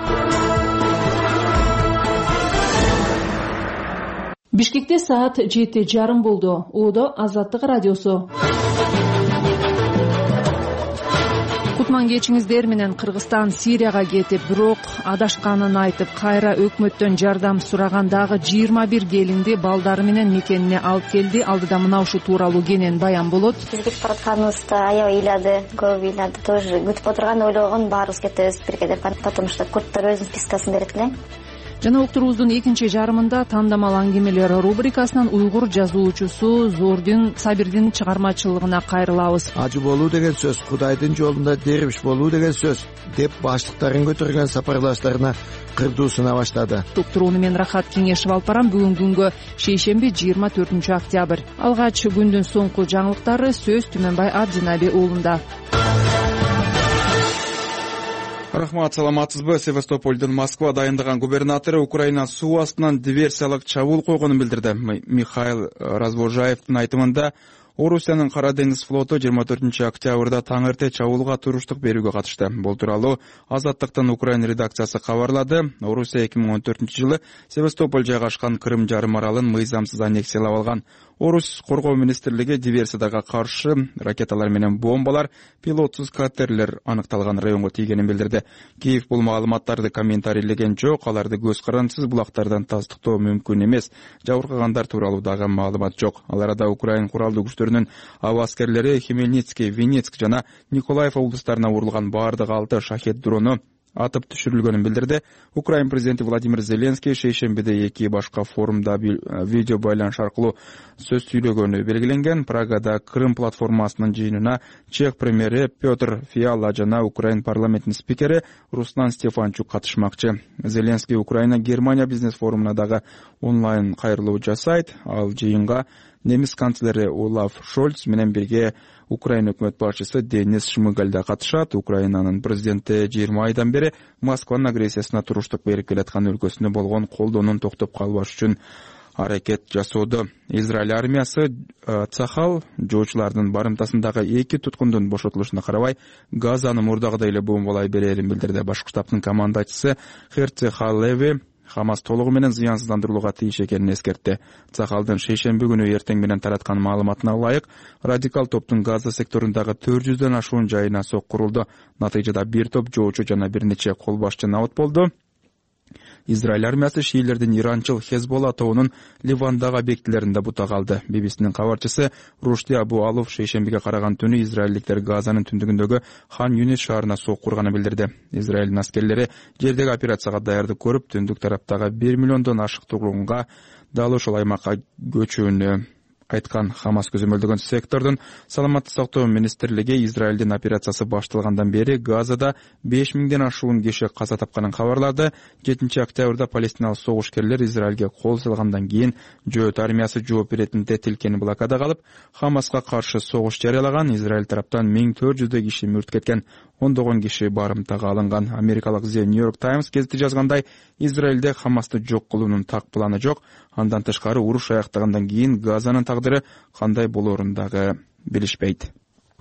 Бишкекте саат жети жарым болду. Оодо Азаттык радиосу. Кутман кечиңиздер менен Кыргызстан Сирияга кетип, бирок адашканын айтып, кайра өкмөттөн жардам сураган дагы жыйырма бир келинди балдары менен мекенине алып келди. Алдыда мына ушул тууралуу кенен баян болот. Биз кетип баратканыбызда аябай ыйлады, көп ыйлады. Тоже күтүп отурган, ойлогон баарыбыз кетебиз бирге деп, потому что курттар өзүнүн спискасын берет эле. Жана уктуруубуздун экинчи жарымында тандамал аңгемелер рубрикасынан уйгур жазуучусу Зордин Сабирдин чыгармачылыгына кайрылабыз. Ажы болуу деген сөз, Кудайдын жолунда дервиш болуу деген сөз деп баштыктарын көтөргөн сапарлаштарына кырдуусуна баштады. Уктурууну мен Рахат Кеңешев алып барам. Бүгүн күнгө шейшемби жыйырма төртүнчү октябрь. Алгач күндүн соңку жаңылыктары сөз Түмөнбай Абдинаби уулунда. Рахмат, саламатсызбы? Севастополдун Москва дайындаган губернатору Украина суу астынан диверсиялык чабуул койгонун билдирди. Михаил Развожаевдин айтымында, Орусиянын Кара деңиз флоту жыйырма төртүнчү октябрда таң эрте чабуулга туруштук берүүгө катышты. Бул тууралуу Азаттыктын Украина редакциясы кабарлады. Орусия эки миң он төртүнчү жылы Севастополь жайгашкан Крым жарым аралын мыйзамсыз аннексиялап алган. Орус коргоо министрлиги диверсияга каршы ракеталар менен бомбалар, пилотсуз катерлер аныкталган районго тийгенин билдирди. Киев бул маалыматтарды комментарийлеген жок, аларды көз карандысыз булактардан тастыктоо мүмкүн эмес. Жабыркагандар тууралуу дагы маалымат жок. Ал арада Украина куралдуу күчтөрүнүн аба аскерлери Хмельницкий, Винницк жана Николаев облустарына урулган баардык алты шахет дрону атып түшүрүлгөнүн билдирди. Украин президенти Владимир Зеленский шейшембиде эки башка форумда видео байланыш аркылуу сөз сүйлөгөнү белгиленген. Прагада Крым платформасынын жыйынына Чех премьери Петр Фиала жана Украин парламентинин спикери Руслан Стефанчук катышмакчы. Зеленский Украина Германия бизнес форумуна дагы онлайн кайрылуу жасайт. Ал жыйынга немис канцлери Олаф Шольц менен бирге Украина өкмөт башчысы Денис Шмыгаль да катышат. Украинанын президенти жыйырма айдан бери Москванын агрессиясына туруштук берип келаткан өлкөсүнө болгон колдоонун токтоп калбаш үчүн аракет жасоодо. Израиль армиясы Цахал жоочулардын барымтасындагы эки туткундун бошотулушуна карабай Газаны мурдагыдай эле бомбалай берерин билдирди. Башкы штабтын командачысы Херци Халеви Хамас толугу менен зыянсыздандырылууга тийиш экенин эскертти. Цахалдын шейшемби күнү эртең менен тараткан маалыматына ылайык, радикал топтун Газа секторундагы төрт жүздөн ашуун жайына сок курулду. Натыйжада бир топ жоочу жана бир нече кол башчы набыт болду. Израиль армиясы шиилердин иранчыл Хезболла тобунун Ливандагы объектилеринде бутак алды. би би синин кабарчысы Рушди Абу Алов шейшембиге караган түнү израилдиктер Газанын түндүгүндөгү Хан Юнис шаарына сок курганын билдирди. Израилдин аскерлери жердеги операцияга даярдык көрүп, түндүк тараптагы бир миллиондон ашык тургунга дал ошол аймакка көчүүнү айткан. Хамас көзөмөлдөгөн сектордун саламаттык сактоо министрлиги Израилдин операциясы башталгандан бери Газада беш миңден ашуун киши каза тапканын кабарлады. жетинчи октябрда палестиналык согушкерлер Израилге кол салгандан кийин жөөт армиясы жооп беретинде тилкени блокада калып, Хамаска каршы согуш жарыялаган. Израиль тараптан миң төрт жүздөй киши мүрт кеткен, ондогон киши барымтага алынган. Америкалык The New York Times газети жазгандай, Израилде Хамасты жок кылуунун так планы жок. Андан тышкары уруш аяктагандан кийин Газанын тагдыры кандай болоорун дагы билишпейт.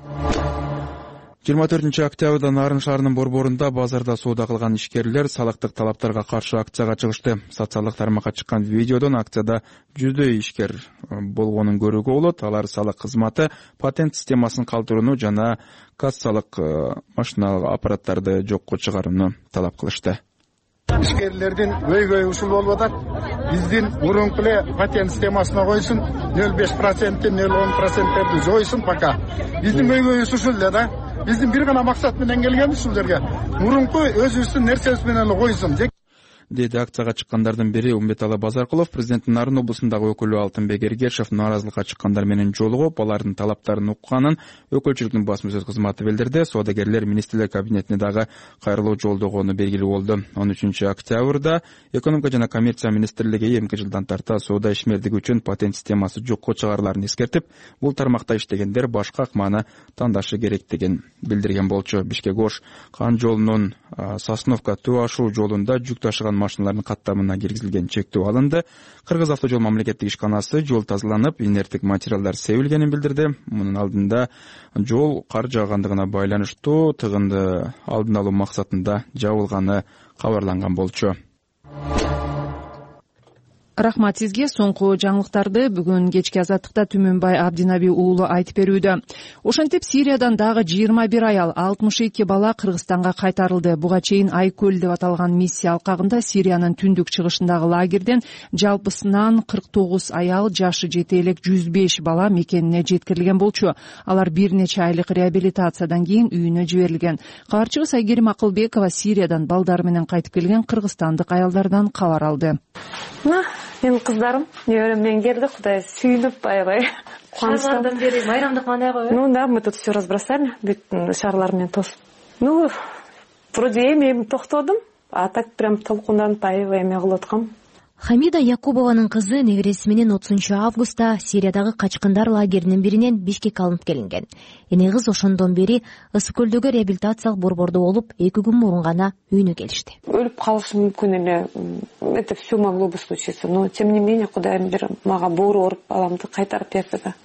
жыйырма төртүнчү октябрда Нарын шаарынын борборунда базарда соода кылган ишкерлер салыктык талаптарга каршы акцияга чыгышты. Социалдык тармакка чыккан видеодон акцияда жүздөй ишкер болгонун көрүүгө болот. Алар салык кызматы, патент системасын калтырууну жана кассалык машиналык аппараттарды жокко чыгарууну талап кылышты. Ишкерлердин өйгөй ушул болуп атат. Биздин мурунку эле патент системасына койсун, нөл беш процент, нөл он проценттерди жойсун пока. Биздин өйгөйүбүз ушул эле да. Биздин бир гана максат менен келгенбиз ушул жерге. Мурунку өзүбүздүн нерсебиз менен койсун. деди акцияга чыккандардын бири Умбеталы Базаркулов. Президенттин Нарын облусундагы өкүлү Алтынбек Эргешев нааразылыкка чыккандар менен жолугуп, алардын талаптарын укканын өкүлчүлүктүн басма сөз кызматы билдирди. Соодагерлер министрлер кабинетине дагы кайрылуу жолдогону белгилүү болду. он үчүнчү октябрда экономика жана коммерция министрлиги эки жылдан тарта соода ишмердиги үчүн патент системасы жокко чыгарыларын эскертип, бул тармакта иштегендер башка акманы тандашы керектигин билдирген болчу. Бишкек-Ош Кан жолунун Сосновка Төө ашуу жолунда жүк ташыган машиналардын каттамына киргизилген чектөө алынды. Кыргыз автожол мамлекеттик ишканасы жол тазаланып, инерттик материалдар себилгенин билдирди. Мунун алдында жол кар жаагандыгына байланыштуу тыгынды алдын алуу максатында жабылганы кабарланган болчу. Рахмат сизге. Соңку жаңылыктарды бүгүн кечки Азаттыкта Түмөнбай Абдинаби уулу айтып берүүдө. Ошентип Сириядан дагы жыйырма бир аял, алтымыш эки бала Кыргызстанга кайтарылды. Буга чейин Айкөл деп аталган миссия алкагында Сириянын түндүк чыгышындагы лагерден жалпысынан кырк тогуз аял, жашы жете элек жүз беш бала мекенине жеткирилген болчу. Алар бир нече айлык реабилитациядан кийин үйүнө жиберилген. Кабарчыбыз Айгерим Акылбекова Сириядан балдары менен кайтып келген кыргызстандык аялдардан кабар алды. Менин кыздарым, неберем менен келди, Кудай сүйүнүп аябай кубанычта. Шарлардан бери майрамдык мандай койбу? Ну да, мы тут все разбросали, бүт шарлар менен тосуп. Ну, вроде эми токтодум, а так прям толкунданып аябай эме кылып аткам. Хамида Якубованын кызы небереси менен отузунчу августта Сириядагы качкындар лагеринин биринен Бишкекке алынып келинген. Эне кыз ошондон бери Ысык көлдөгү реабилитациялык борбордо болуп, эки күн мурун гана үйүнө келишти. Өлүп калышым мүмкүн эле. Это все могло бы случиться, но тем не менее Кудайым бир мага боору ооруп баламды кайтарып берди да.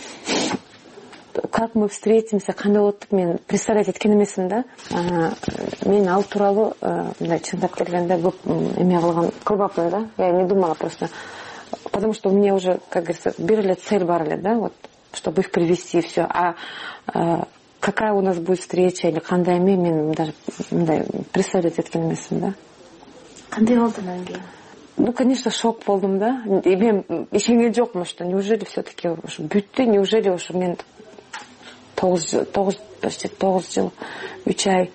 Как мы встретимся, кандай болот деп мен представлять эткен эмесмин да. Мен ал тууралуу мындай чындап келгенде көп эме кылган кылбапмын да. Я не думала просто, потому что у меня уже, как говорится, бир эле цель бар эле да, вот, чтобы их привести и все. А какая у нас будет встреча или кандай эме мен даже мындай представлять эткен эмесмин да. Кандай болду анан кийин? Ну, конечно, шок болдум да. И мен ишенген жокмун, что неужели все-таки ушу бүттү, неужели ушу мен тогуз жыл, тогуз, почти тогуз жыл, үч ай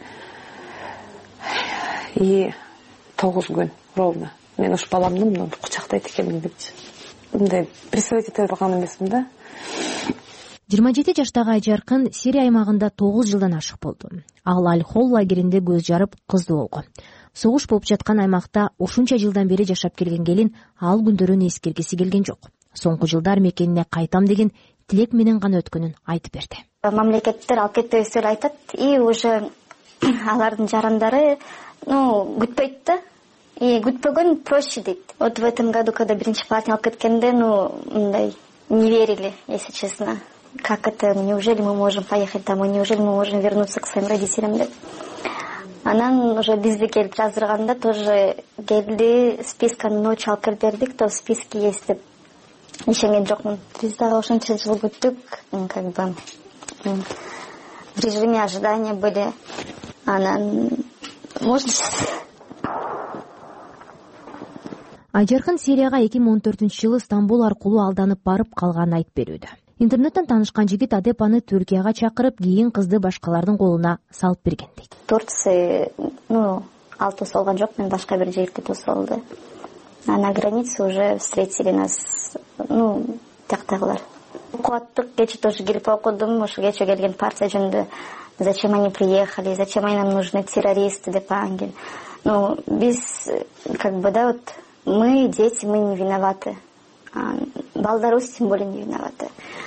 и тогуз күн ровно. Мен ушу баламды мына кучактайт экенмин депчи. Мындай представить эте алган эмесмин да. жыйырма жети жаштагы Айжаркын Сирия аймагында тогуз жылдан ашык болду. Ал Аль-Хол лагеринде көз жарып кыздуу болгон. Согуш болуп жаткан аймакта ушунча жылдан бери жашап келген келин ал күндөрүн эскергиси келген жок. Соңку жылдар мекенине кайтам деген тилек менен гана өткөнүн айтып берди. Мамлекеттер алып кетпейсиз айтат, и уже алардын жарандары, ну, күтпөйт да. И күтпөгөн проще дейт. Вот в этом году, когда биринчи партия алып кеткенде, ну, мындай не верили, если честно. Как это, неужели мы можем поехать домой, неужели мы можем вернуться к своим родителям деп. Анан уже бизди келип жаздырганда тоже келди, списканы ночью алып келип берди, кто в списке есть деп. Ишенген жокмун. Биз дагы ошончо жыл күттүк, как бы в режиме ожидания были. Анан можно сейчас? Айжаркын Сирияга эки миң он төртүнчү жылы Стамбул аркылуу алданып барып калганын айтып берүүдө. Интернеттен таанышкан жигит адеп аны Түркияга чакырып, кийин кызды башкалардын колуна салып берген дейт. Турция, ну, ал тосолгон жок, мен башка бир жерде тосолду. А на границе уже встретили нас, ну, тактагылар. Кубаттык кече тоже кирип окудум, ошо кече келген партия жөнүндө зачем они приехали, зачем они нам нужны, террористы деп ангел. Ну, биз, как бы, да, вот, мы, дети, мы не виноваты. Балдарус тем более не виноваты.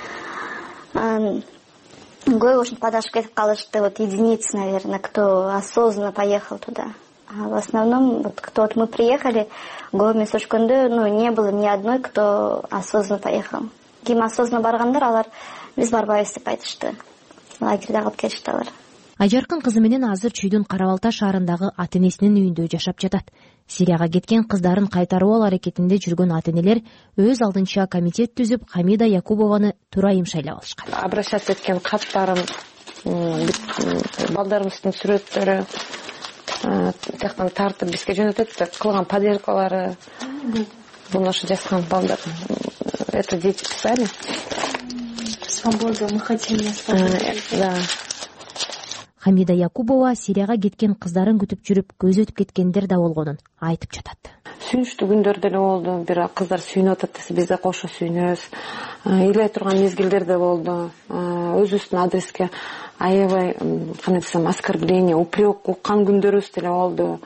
Гой очень подашь кетип калышты, вот единицы, наверное, кто осознанно поехал туда. А в основном, вот кто вот мы приехали, Гой мен Сошкондо, ну, не было ни одной, кто осознанно поехал. Ким осознанно баргандар, алар биз барбайбыз деп айтышты. Лагерде калып кетишти алар. Айжаркын кызы менен азыр Чүйдүн Карабалта шаарындагы ата-энесинин үйүндө жашап жатат. Сирияга кеткен кыздарын кайтарып алуу аракетинде жүргөн ата-энелер өз алдынча комитет түзүп, Хамида Якубованы турайым шайлап алышкан. Обращаться эткен каттарым, балдарыбыздын сүрөттөрү, тияктан тартып бизге жөнөтөт, кылган поделкалары, буну ошо жазган балдар. Это дети писали. Свободу, мы хотим свободу. Да. Хамида Якубова Сирияга кеткен кыздарын күтүп жүрүп көзү өтүп кеткендер да болгонун айтып жатат. Сүйүнүчтүү күндөр деле болду. Бирок кыздар сүйүнүп атат десе биз да кошо сүйүнөбүз. Илей турган мезгилдер да болду. Өзүбүздүн адреске аябай кандай десем оскорбление, упрек уккан күндөрүбүз деле болду.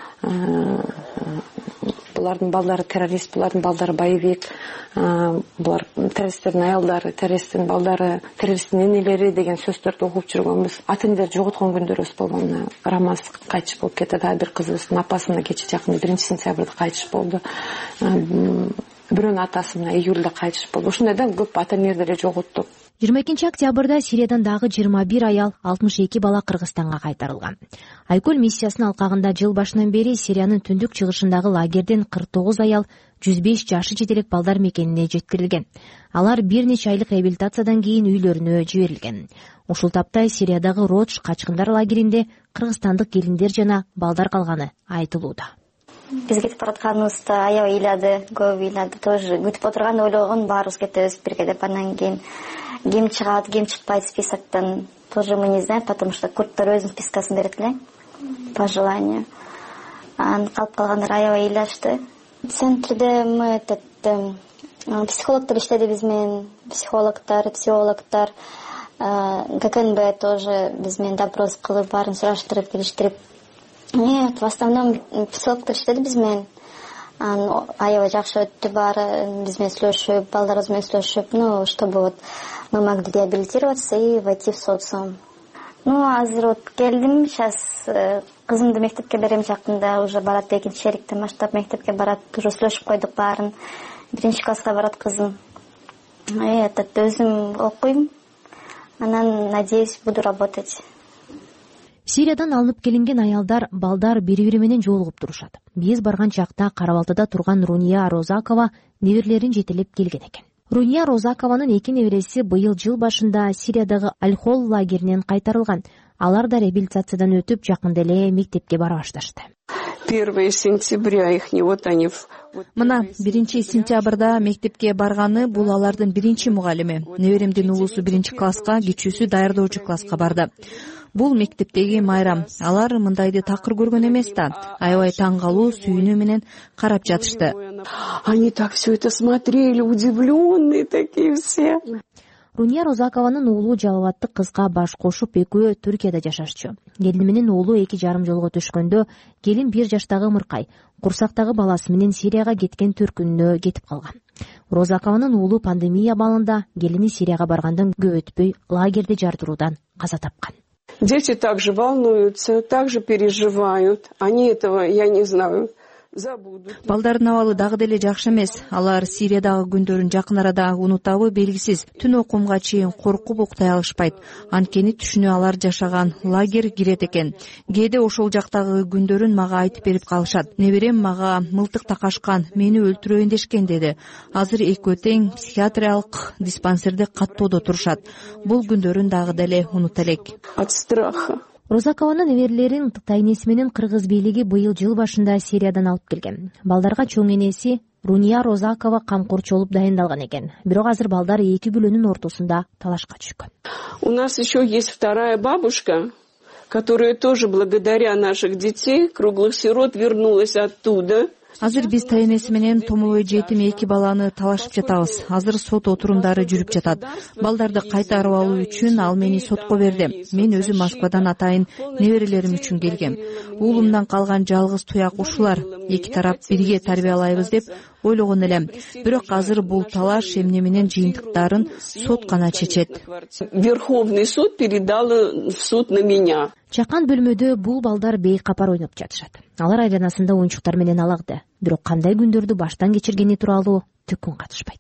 Булардын балдары террорист, булардын балдары боевик, булар террористтердин аялдары, террористтин балдары, террористтин энелери деген сөздөрдү угуп жүргөнбүз. Ата энелерди жоготкон күндөрүбүз болгон. Рамаз кайтыш болуп кетти, да бир кызыбыздын апасы мына кече жакын биринчи сентябрда кайтыш болду. Бирөөнүн атасы мына июлда кайтыш болду. Ушундай да көп ата энелерди эле жоготтук. жыйырма экинчи октябрда Сириядан дагы жыйырма бир аял, алтымыш эки бала Кыргызстанга кайтарылган. Айкөл миссиясынын алкагында жыл башынан бери Сириянын түндүк чыгышындагы лагерден кырк тогуз аял, жүз беш жашы жетелек балдар мекенине жеткирилген. Алар бир нече айлык реабилитациядан кийин үйлөрүнө жиберилген. Ушул тапта Сириядагы Родж качкындар лагеринде кыргызстандык келиндер жана балдар калганы айтылууда. Биз кетип баратканыбызда аябай ыйлады, көп ыйлады. Тоже күтүп отурган ойлогон баарыбыз кетебиз бирге деп. Андан кийин ким чыгат, ким чыкпайт списоктон тоже мы не знаем, потому что курттар өзүнүн спискасын берет эле по желанию. Анан калып калгандар аябай ыйлашты. Центрде мы этот психологдор иштеди биз менен, психологдор, психологдор, ГКНБ тоже биз менен допрос кылып, баарын сураштырып, келиштирип. Нет, в основном психологдор иштеди биз менен. Аябай жакшы өттү баары, биз менен сүйлөшүп, балдарыбыз менен сүйлөшүп, ну, чтобы вот мы могли реабилитироваться и войти в социум. Ну, азыр вот келдим, сейчас кызымды мектепке берем, жакында уже барат, экинчи шерикте масштаб мектепке барат, уже сүйлөшүп койдук баарын. Биринчи класска барат кызым. И этот өзүм окуйм, анан, надеюсь, буду работать. Сириядан алынып келинген аялдар, балдар бири-бири менен жолугуп турушат. Биз барган чакта Карабалтыда турган Руния Розакова неберелерин жетелеп келген экен. Руния Розакованын эки небереси быйыл жыл башында Сириядагы Аль-Хол лагеринен кайтарылган. Алар да реабилитациядан өтүп, жакында эле мектепке бара башташты. первого сентября их вот они. Мына биринчи сентябрда мектепке барганы бул алардын биринчи мугалими. Неберемдин уулусу биринчи класска, кичүүсү даярдоочу класска барды. Бул мектептеги майрам. Алар мындайды такыр көргөн эмес да. Аябай таң калуу, сүйүнүү менен карап жатышты. Они так все это смотрели, удивленные такие все. Руния Розакованын уулу жалбаттык кызга баш кошуп экөө Түркияда жашашчу. Келини менен уулу эки жарым жолго түшкөндө, келин бир жаштагы ымыркай, курсактагы баласы менен Сирияга кеткен төркүнүнө кетип калган. Розакованын уулу пандемия балында келини Сирияга баргандан көп өтпөй лагерде жардыруудан каза тапкан. Дети также волнуются, также переживают. Они этого, я не знаю, забудут. Балдардын абалы дагы деле жакшы эмес. Алар Сириядагы күндөрүн жакын арада унутабы белгисиз. Түн окумга чейин коркуп уктай алышпайт. Анткени түшүнө алар жашаган лагерь кирет экен. Кээде ошол жактагы күндөрүн мага айтып берип калышат. Неберем мага мылтык такашкан, мени өлтүрөйүн дешкен деди. Азыр экөө тең психиатриялык диспансерде каттоодо турушат. Бул күндөрүн дагы деле унута элек. От страха. Розакованын неберелерин тайнеси менен кыргыз бийлиги быйыл жыл башында Сириядан алып келген. Балдарга чоң энеси Руния Розакова камкорчу болуп дайындалган экен. Бирок азыр балдар эки күлөнүн ортосунда талашка түшкөн. У нас еще есть вторая бабушка, которая тоже благодаря наших детей, круглых сирот, вернулась оттуда. Азыр биз тайнеси менен томобой жетим эки баланы талашып жатабыз. Азыр сот отурумдары жүрүп жатат. Балдарды кайтарып алуу үчүн ал мени сотко берди. Мен өзүм Москвадан атайын неберелерим үчүн келгем. Уулумдан калган жалгыз туяк ушулар. Эки тарап бирге тарбиялайбыз деп ойлогон элем. Бирок азыр бул талаш эмне менен жыйынтыктарын сот гана чечет. Верховный суд передал в суд на меня. Чакан бөлмөдө бул балдар бейкапар ойноп жатышат. Алар айланасында оюнчуктар менен алагды. Бирок кандай күндөрдү баштан кечиргени тууралуу түкүн катышпайт.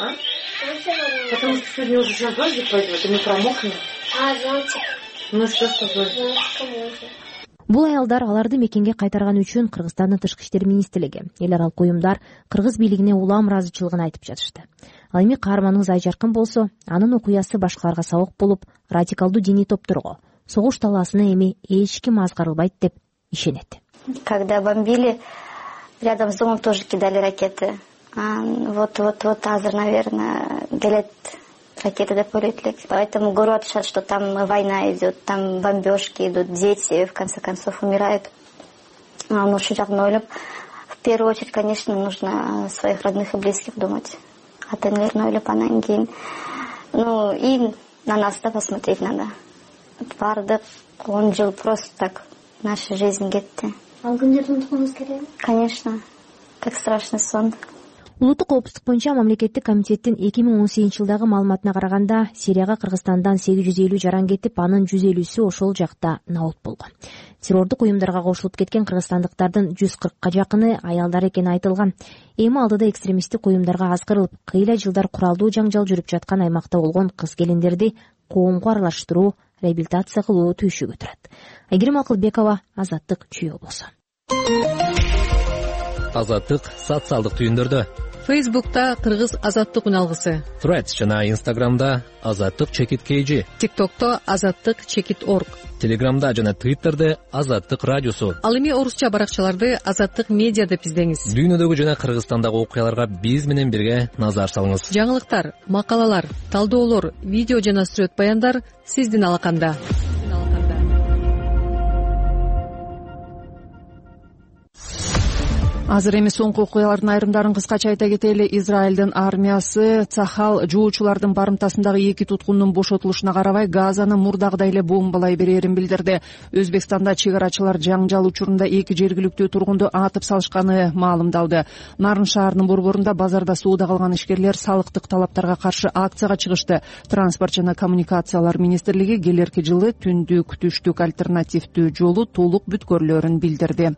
Потому что сегодня уже сейчас дождик пойдет, и мы промокнем. А, зонтик. Ну что с тобой? Зонтиком можно. Бул аялдар аларды мекенге кайтарган үчүн Кыргызстандын тышкы иштер министрлиги, эл аралык уюмдар кыргыз бийлигине улам ыраазычылыгын айтып жатышты. Ал эми каарманыбыз Айжаркын болсо, анын окуясы башкаларга сабак болуп, радикалдуу диний топторго, согуш талаасына эми эч ким азгарылбайт деп ишенет. Когда бомбили, рядом с домом тоже кидали ракеты. Вот-вот-вот азыр, наверное, келет ракета деп ойлойт элек. Поэтому көрүп атышат, что там война идет, там бомбежки идут, дети в конце концов умирают. А ушул жагын ойлоп, в первую очередь, конечно, нужно о своих родных и близких думать. Ата энелерин ойлоп, анан кийин, ну, и на нас да посмотреть надо. Бардык он жыл просто так наша жизнь кетти. Ал күндөрдү унутпоңуз керек? Конечно, как страшный сон. Улуттук коопсуздук боюнча мамлекеттик комитеттин эки миң он сегизинчи жылдагы маалыматына караганда, Сирияга Кыргызстандан сегиз жүз элүү жаран кетип, анын жүз элүүсү ошол жакта наут болгон. Террордук уюмдарга кошулуп кеткен кыргызстандыктардын жүз кыркка жакыны аялдар экени айтылган. Эми алдыда экстремисттик уюмдарга аскырылып, кыйла жылдар куралдуу жаңжал жүрүп жаткан аймакта болгон кыз-келиндерди коомго аралаштыруу, реабилитация кылуу түйшүгө турат. Айгерим Акылбекова, Азаттык чүй облусу. Азаттык социалдык түйүндөрдө. Фейсбукта Кыргыз Азаттык үналгысы. Threads жана Инстаграмда Азаттык чекит kg. ТикТокто Азаттык чекит орг. Телеграмда жана Твиттерде Азаттык радиосу. Ал эми орусча баракчаларды Азаттык медиа деп издеңиз. Дүйнөдөгү жана Кыргызстандагы окуяларга биз менен бирге назар салыңыз. Жаңылыктар, макалалар, талдоолор, видео жана сүрөт баяндар сиздин алаканда. Азыр эми соңку окуялардын айрымдарын кыскача айта кетели. Израилдин армиясы Цахал жоочулардын барымтасындагы эки туткундун бошотулушуна карабай Газаны мурдагыдай эле бомбалай берерин билдирди. Өзбекстанда чек арачылар жаңжал учурунда эки жергиликтүү тургунду атып салышканы маалымдалды. Нарын шаарынын борборунда базарда сууда калган ишкерлер салыктык талаптарга каршы акцияга чыгышты. Транспорт жана коммуникациялар министрлиги келерки жылы түндүк түштүк альтернативдүү жолу толук бүткөрлөрүн билдирди.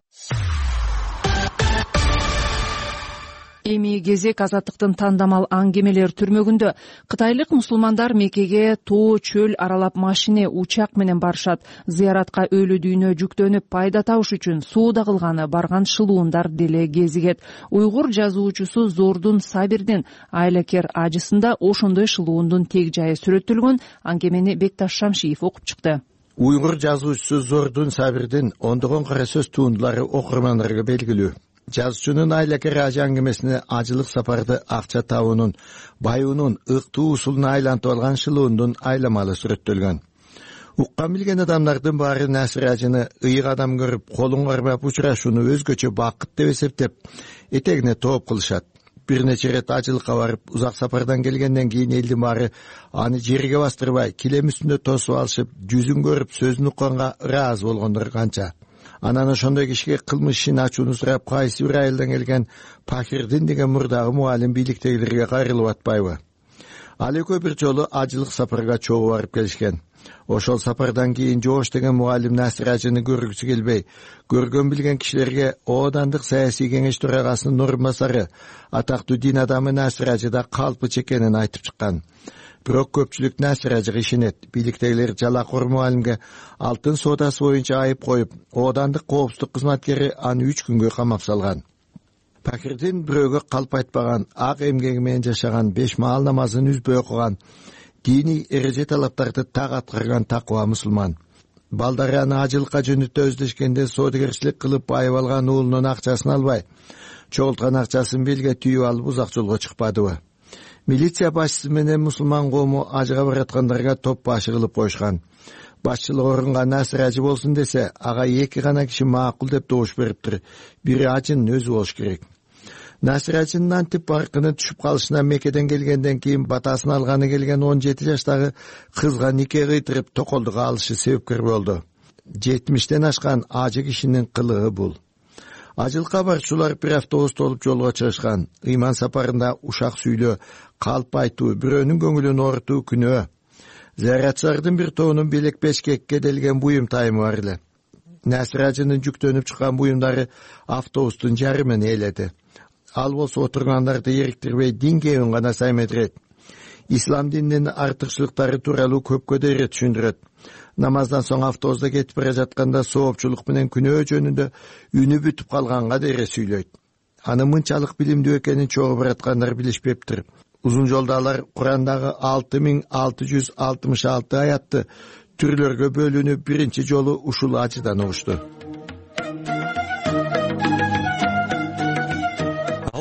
Эми кезек Азаттыктын тандамал аңгемелер түрмөгүндө. Кытайлык мусулмандар Меккеге тоо чөл аралап машине, учак менен барышат. Зыяратка өлү дүйнө жүктөнүп пайда табыш үчүн сууда кылганы барган шылуундар деле кезигет. Уйгур жазуучусу Зордун Сабирдин айлакер ажысында ошондой шылуундун тег жайы сүрөттөлгөн. Аңгемени Бекташ Шамшиев окуп чыкты. Уйгур жазуучусу Зордун Сабирдин ондогон кара сөз туундулары окурмандарга белгилүү. Жазуучунун айлакер ажы аңгемесине ажылык сапарды акча табуунун, баюунун ыктуу усулуна айлантып алган шылуундун айламалы сүрөттөлгөн. Уккан билген адамдардын баары Насир ажыны ыйык адам көрүп, колун кармап учурашууну өзгөчө бакыт деп эсептеп, этегине тооп кылышат. Бир нече ирет ажылыкка барып, узак сапардан келгенден кийин элдин баары аны жерге бастырбай, килем үстүндө тосуп алышып, жүзүн көрүп, сөзүн укканга ыраазы болгондор канча. Анан ошондой кишиге кылмыш ишин ачууну сурап, кайсы бир айылдан келген Пахирдин деген мурдагы мугалим бийликтегилерге кайрылып атпайбы? Ал экөө бир жолу ажылык сапарга чогуу барып келишкен. Ошол сапардан кийин Жоош деген мугалим Насир ажыны көргүсү келбей, көргөн билген кишилерге Оодандык саясий кеңеш төрагасынын орун басары, атактуу дин адамы Насир ажыда калпыч экенин айтып чыккан. Бирок көпчүлүк Насир ажыга ишенет. Бийликтегилер жалакор мугалимге алтын соодасы боюнча айып коюп, Оодандык коопсуздук кызматкери аны үч күнгө камап салган. Пакирдин бирөөгө калп айтпаган, ак эмгеги менен жашаган, беш маал намазын үзбөй окуган, диний эреже талаптарды так аткарган такыба мусулман. Балдары аны ажылыкка жөнүттө өздөшкенде соодагерчилик кылып байып алган уулунун акчасын албай, чогулткан акчасын белге түйүп алып узак жолго чыкпадыбы? Милиция башчысы менен мусулман коому ажыга бараткандарга топ башы кылып коюшкан. Башчылык орунга Насир ажы болсун десе, ага эки гана киши макул деп добуш бериптир. Бири ажынын өзү болуш керек. Насир ажынын антип баркыны түшүп калышына Меккеден келгенден кийин батасын алганы келген он жети жаштагы кызга нике кыйтырып токолдуга алышы себепкер болду. жетимиштен ашкан ажы кишинин кылыгы бул. Ажылыкка барчулар бир автобус толуп жолго чыгышкан. Ыйман сапарында ушак сүйлөө, калп айтуу, бирөөнүн көңүлүн оорутуу күнөө. Зыяратчылардын бир тобунун белек бешкекке делген буюм тайымы бар эле. Насир ажынын жүктөнүп чыккан буюмдары автобустун жарымын ээледи. Ал болсо отургандарды эриктирбей дин кебин гана саймедирет. Ислам дининин артыкчылыктары тууралуу көпкө дейре түшүндүрөт. Намаздан соң автобуста кетип бара жатканда соопчулук менен күнөө жөнүндө үнү бүтүп калганга дейре сүйлөйт. Аны мынчалык билимдүү экенин чогуу бараткандар билишпептир. Узун жолдо алар Курандагы алты миң алты жүз алтымыш алты аятты түрлөргө бөлүнүп биринчи жолу ушул ажыдан угушту.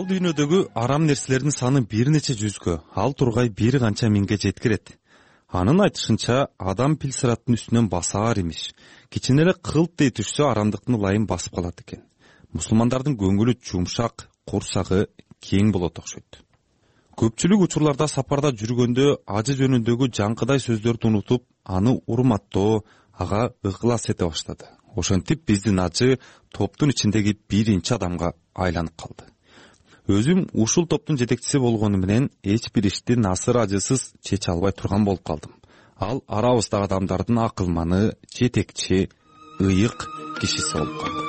дүйнөдөгү арам нерселердин саны бир нече жүзгө, ал тургай бир канча миңге жеткирет. Анын айтышынча, адам пилсыраттын үстүнөн басаар имиш. Кичине эле кылт дей түшсө арамдыктын ылайын басып калат экен. Мусулмандардын көңүлү жумшак, курсагы кең болот окшойт. Көпчүлүк учурларда сапарда жүргөндө ажы жөнүндөгү жаңкыдай сөздөрдү унутуп, аны урматтоо, ага ыклас эте баштады. Ошентип биздин ажы топтун ичиндеги биринчи адамга айланып калды. Өзүм ушул топтун жетекчиси болгону менен эч бир ишти насыр ажысыз чече албай турган болуп калдым. Ал арабыздагы адамдардын акылманы, жетекчи, ыйык кишиси болуп калды.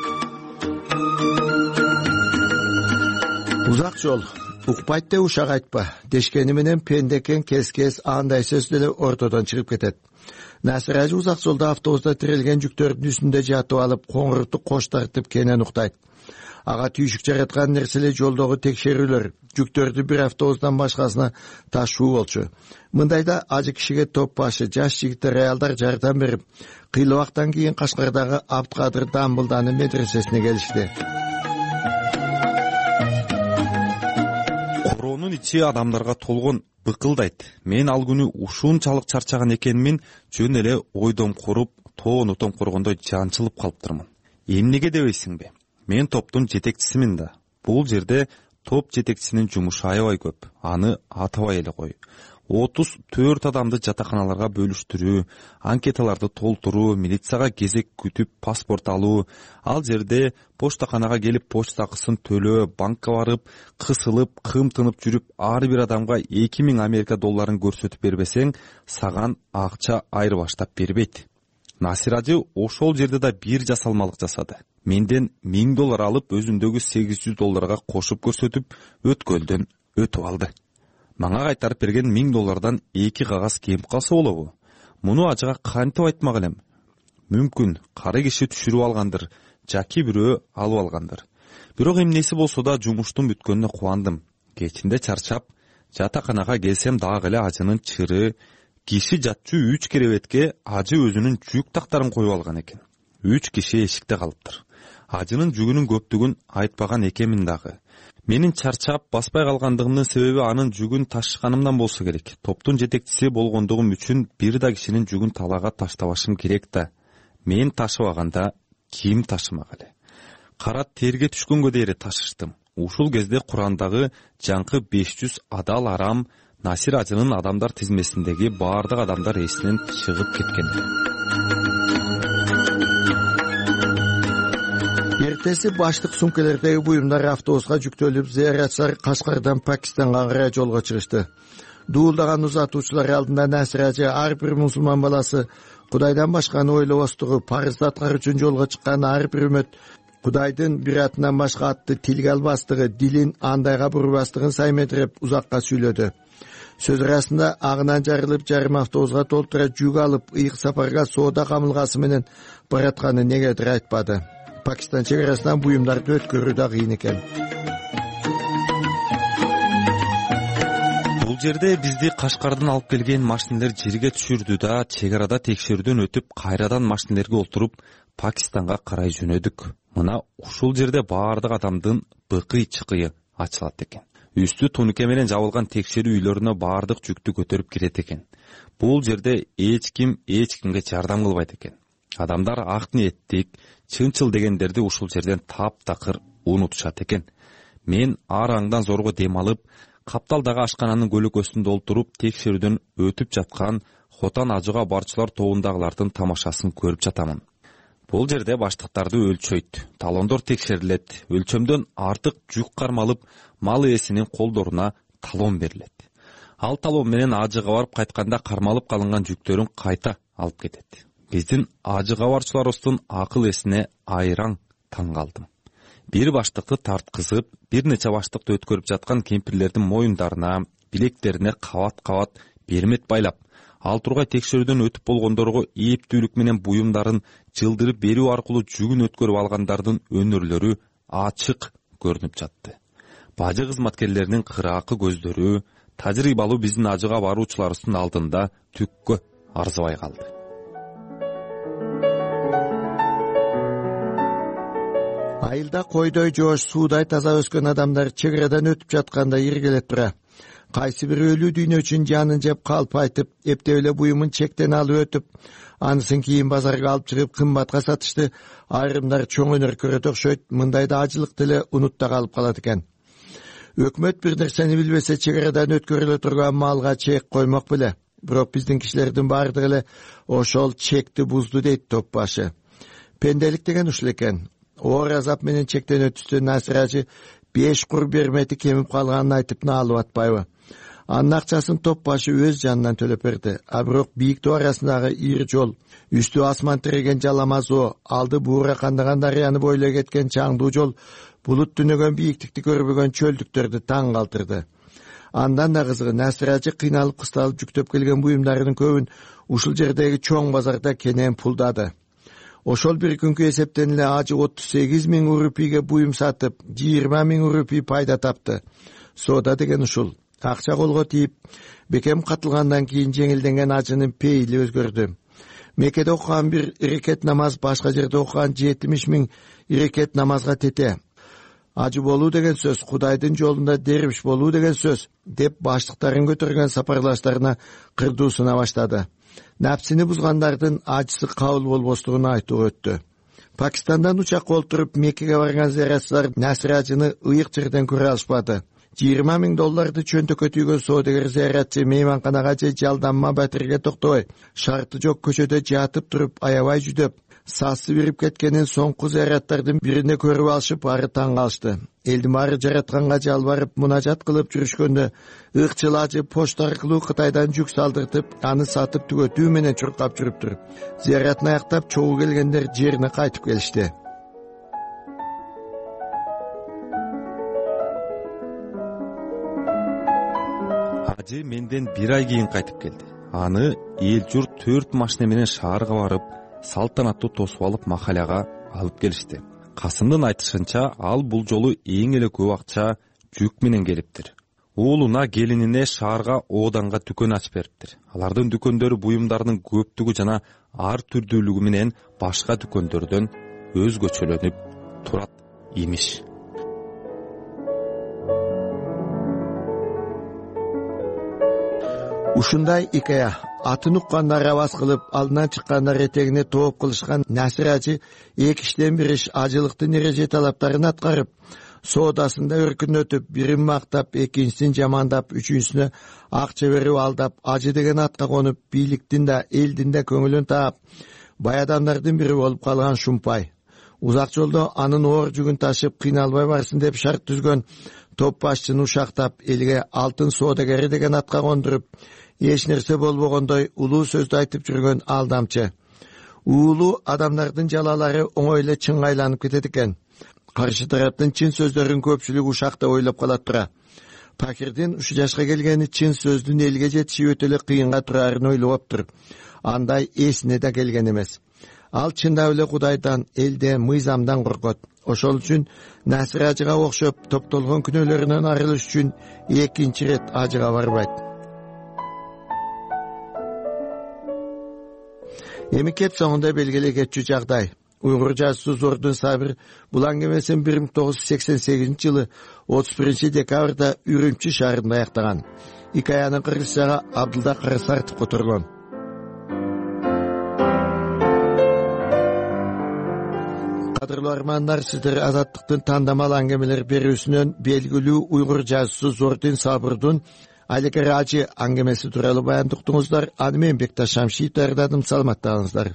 Узак жол укпайт де ушак айтпа дешкени менен пендекен кес-кес андай сөз деле ортодон чыгып кетет. Насыр ажы узак жолдо автобуста тирелген жүктөрдүн үстүндө жатып алып, коңурту кош тартып кенен уктайт. Ага түйшүк жараткан нерселер жолдогу текшерүүлөр, жүктөрдү бир автобустан башкасына ташуу болчу. Мындайда ажы кишиге топ башы, жаш жигиттер, аялдар жардам берип, кыйлыбактан кийин Кашкардагы Абдкадыр Дамбылданын медресесине келишти. Коронун ичи адамдарга толгон быкылдайт. Мен ал күнү ушунчалык чарчаган экенмин, жөн эле ойдон куруп, тоону томкоргондой жанчылып калыптырмын. Эмнеге дебейсиңби? Мен топтун жетекчисимин да. Бул жерде топ жетекчисинин жумушу аябай көп. Аны атабай эле кой. отуз төрт адамды жатаканаларга бөлүштүрүү, анкеталарды толтуруу, милицияга кезек күтүп паспорт алуу, ал жерде поштаканага келип почта акысын төлөө, банкка барып, кысылып, кымтынып жүрүп, ар бир адамга эки миң Америка долларын көрсөтүп бербесең, саган акча айры баштап бербейт. Насир ажы ошол жерде да бир жасалмалык жасады. Менден миң доллар алып, өзүндөгү сегиз жүз долларга кошуп көрсөтүп, өткөлдөн өтүп алды. Мага кайтарып берген миң доллардан эки кагаз кем калса болобу? Муну ажыга кантип айтмак элем? Мүмкүн кары киши түшүрүп алгандыр, жаки бирөө алып алгандыр. Бирок эмнеси болсо да жумуштун бүткөнүнө кубандым. Кечинде чарчап, жатаканага келсем дагы эле ажынын чыры, киши жатчу үч керебетке ажы өзүнүн жүк тактарын коюп алган экен. Үч киши эшикте калыптыр. Ажынын жүгүнүн көптүгүн айтпаган экенмин дагы. Менин чарчап баспай калгандыгымдын себеби анын жүгүн ташышканымдан болсо керек. Топтун жетекчиси болгондугум үчүн бир да кишинин жүгүн талаага таштабашым керек да. Мен ташыбаганда ким ташымак эле? Кара терге түшкөнгө дейре ташыштым. Ушул кезде Курандагы жаңкы беш жүз адал арам Насир ажынын адамдар тизмесиндеги баардык адамдар эсинен чыгып кеткен. Эртеси баштык сумкалардагы буюмдар автобуска жүктөлүп, зыяратчылар Кашкардан Пакистанга карай жолго чыгышты. Дуулдаган узатуучулар алдында Насир ажы ар бир мусулман баласы Кудайдан башканы ойлобостугу, парызды аткаруу үчүн жолго чыккан ар бир үмөт Кудайдын бир атынан башка атты тилге албастыгы, дилин андайга бурбастыгын сайметиреп узакка сүйлөдү. Сөз арасында агынан жарылып, жарым автобуска толтура жүк алып, ыйык сапарга соода камылгасы менен баратканы негедир айтпады. Пакистан чегарасынан буюмдарды өткөрүү да кыйын экен. Бул жерде бизди Кашкардан алып келген машинелер жерге түшүрдү да, чегарада текшерүүдөн өтүп, кайрадан машинелерге олтуруп, Пакистанга карай жөнөдүк. Мына ушул жерде баардык адамдын быкый-чыкыйы ачылат экен. Үстү тунуке менен жабылган текшерүү үйлөрүнө баардык жүктү көтөрүп кирет экен. Бул жерде эч ким эч кимге жардам кылбайт экен. Адамдар ак ниеттик, чынчыл дегендерди ушул жерден таптакыр унутушат экен. Мен ар аңдан зорго дем алып, Капталдагы ашкананын көлөкөсүндө олтуруп, текшерүүдөн өтүп жаткан Хотан ажыга барчылар тобундагылардын тамашасын көрүп жатамын. Бул жерде баштыктарды өлчөйт, талондор текшерилет, өлчөмдөн артык жүк кармалып, мал ээсинин колдоруна талон берилет. Ал талон менен ажыга барып кайтканда кармалып калынган жүктөрүн кайта алып кетет. Биздин ажыга барчыларыбыздын акыл эсине айраң таң калдым. Бир баштыкты тарткызып, бир нече баштыкты өткөрүп жаткан кемпирлердин моюндарына, билектерине кабат-кабат бермет байлап, ал тургай текшерүүдөн өтүп болгондорго эптүүлүк менен буюмдарын жылдырып берүү аркылуу жүгүн өткөрүп алгандардын өнөрлөрү ачык көрүнүп жатты. Бажы кызматкерлеринин кыраакы көздөрү, тажрыйбалуу биздин ажыга баруучуларыбыздын алдында түккө арзыбай калды. айылда койдой жоош суудай таза өскөн адамдар чек арадан өтүп жатканда иргелет тура. Кайсы бир өлүү дүйнө үчүн жанын жеп калп айтып, эптеп эле буюмун чектен алып өтүп, анысын кийин базарга алып чыгып кымбатка сатышты. Айрымдар чоң өнөр көрөт окшойт, мындайда ажылыкты эле унутта калып калат экен. Өкмөт бир нерсени билбесе, чек арадан өткөрүлө турган малга чек коймок беле. Бирок биздин кишилердин баардыгы эле ошол чекти бузду дейт топ башы. Пенделик деген ушул экен. Оор азап менен чектен өтүштү Насыр беш кур бермети кемип калганын айтып наалып атпайбы? Анын акчасын топ башы өз жанынан төлөп берди. А бирок бийиктөө арасындагы ир жол, үстү асман тиреген жаламаз о, алды буура кандаган дарыяны бойлой кеткен чаңдуу жол, булут түнөгөн бийиктикти көрбөгөн чөлдүктөрдү таң калтырды. Андан да кызыгы, Насыр кыйналып кысталып жүктөп келген буюмдарынын көбүн ушул жердеги чоң базарда кенен пулдады. Ошол бир күnkү эсептен эле ажы отуз сегиз миң рупийге буюм сатып, жыйырма миң рупий пайда тапты. Соода деген ушул. Акча колго тийип, бекем катылгандан кийин жеңилденген ажынын пейили өзгөрдү. Меккеде окуган бир ирекет намаз башка жерде окуган жетимиш миң ирекет намазга тете. Ажы болуу деген сөз, Кудайдын жолунда дервиш болуу деген сөз, деп баштыктарын көтөргөн сапарлаштарына кырдуусуна баштады. Напсини бузгандардын ажысы кабыл болбостугун айтуу өттү. Пакистандан учакка олтуруп Меккеге барган зыяратчылар Насыр ажыны ыйык жерден көрө алышпады. жыйырма миң долларды чөнтөккө түйгөн соодагер зыяратчы мейманканага же жалданма батирге токтобой, шарты жок көчөдө жатып туруп аябай жүдөп, сасы бирип кеткенин соңку зыяраттардын биринде көрүп алышып, ары таң калышты. Элдин баары жаратканга жалбарып, мунажат кылып жүрүшкөндө, ыкчыл ажы почта аркылуу Кытайдан жүк салдыртып, аны сатып түгөтүү менен чуркап жүрүптүр. Зыяратын аяктап, чогуу келгендер жерине кайтып келишти. Ажы менден бир ай кийин кайтып келди. Аны эл журт төрт машина менен шаарга барып, салтанаттуу тосуп алып махаляга алып келишти. Касымдын айтышынча, ал бул жолу эң эле көп акча жүк менен келиптир. Уулуна, келинине шаарга Оданга дүкөн ачып бериптир. Алардын дүкөндөрү буюмдарынын көптүгү жана ар түрдүүлүгү менен башка дүкөндөрдөн өзгөчөлөнүп турат имиш. Ушундай икая атын уккандар аваз кылып, алдынан чыккандар этегине тооп кылышкан Насыр ажы эки иштен бир иш ажылыктын эреже талаптарын аткарып, соодасында өркүнөтүп, бирин мактап, экинчисин жамандап, үчүнчүсүнө акча берип алдап, ажы деген атка конуп, бийликтин да, элдин да көңүлүн таап, бай адамдардын бири болуп калган Шумпай. Узак жолдо анын оор жүгүн ташып, кыйналбай барсын деп шарт түзгөн топ башчыны ушактап, элге алтын соодагери деген атка кондуруп, эч нерсе болбогондой улуу сөздү айтып жүргөн алдамчы. Уулуу адамдардын жалалары оңой эле чыңгайланып кетет экен. Каршы тараптын чын сөздөрүн көпчүлүк ушакта ойлоп калат тура. Пакирдин ушу жашка келгени чын сөздүн элге жетиши өтө эле кыйынга турарын ойлоптур. Андай эсине да келген эмес. Ал чындап эле Кудайдан, элден, мыйзамдан коркот. Ошол үчүн Насыр ажыга окшоп топтолгон күнөөлөрүнөн арылыш үчүн экинчи рет ажыга барбайт. Эми кеп соңунда белгилей кетчү жагдай. Уйгур жазуусу Зордун Сабир бул аңгемесин бир миң тогуз жүз сексен сегизинчи жылы отуз биринчи декабрда Үрүмчү шаарында аяктаган. Икаянын кыргызчага Абдылда Карасартов которгон. Кадырлуу армандар, сиздер Азаттыктын тандамал аңгемелер берүүсүнөн белгилүү уйгур жазуусу Зордун Сабирдин Аликер ажы аңгемеси тууралуу баян уктуңуздар. Аны мен Бекташ Шамшиев даярдадым. Саламаттаңыздар.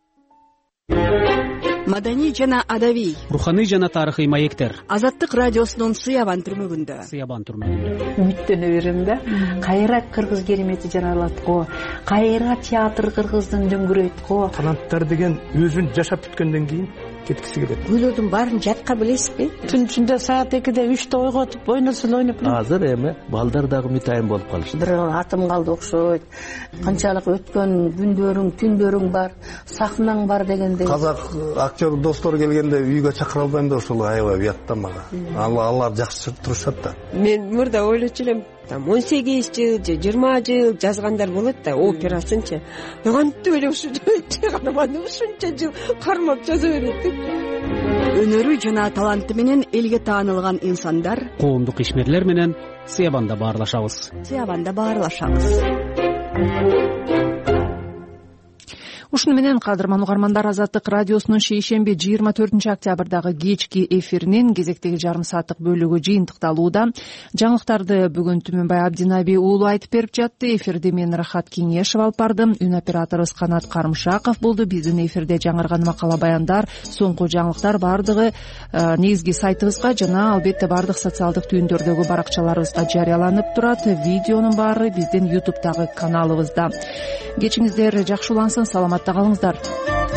Маданий жана адабий, руханий жана тарыхый маектер. Азаттык радиосунун Сыябан түрмөгүндө. Сыябан түрмөгүндө. Үмүттөнө берем да. Кайра кыргыз керемети жаралат го. Кайра театр кыргыздын дөңгүрөйт го. Таланттар деген өзүн жашап бүткөндөн кийин кеткиси келет. Ойлордун баарын жатка билесизби? Түн ичинде саат экиде үчтө ойготуп ойносун ойноп. Азыр эми балдар дагы митайын болуп калышты. Бир атым калды окшойт. Канчалык өткөн күндөрүң, түндөрүң бар, сахнаң бар дегенде. Казак актер достор келгенде үйгө чакыра албайм да, ошол аябай уят да мага. Алар жакшы турушат да. Мен мурда ойлочу элем, там он сегиз жыл же жыйырма жыл жазгандар болот да, операсынчы. Кантип эле ушунча ушунча жыл кармап жаза берет деп. өнөрү жана таланты менен элге таанылган инсандар коомдук ишмерлер менен сыябанда баарлашабыз сыябанда баарлашабыз. ушуну менен кадырман угармандар, Азаттык радиосунун шейшемби жыйырма төртүнчү октябрдагы кечки эфиринин кезектеги жарым сааттык бөлүгү жыйынтыкталууда. Жаңылыктарды бүгүн Түмөнбай Абдинаби уулу айтып берип жатты. Эфирди мен Рахат Кеңешев алып бардым. Үн операторубуз Канат Карымшаков болду. Биздин эфирде жаңырган макала баяндар, соңку жаңылыктар баардыгы негизги сайтыбызга жана албетте баардык социалдык түйүндөрдөгү баракчаларыбызга жарыяланып турат. Видеонун баары биздин ютубтагы каналыбызда. Кечиңиздер жакшы улансын, саламатта калыңыздар.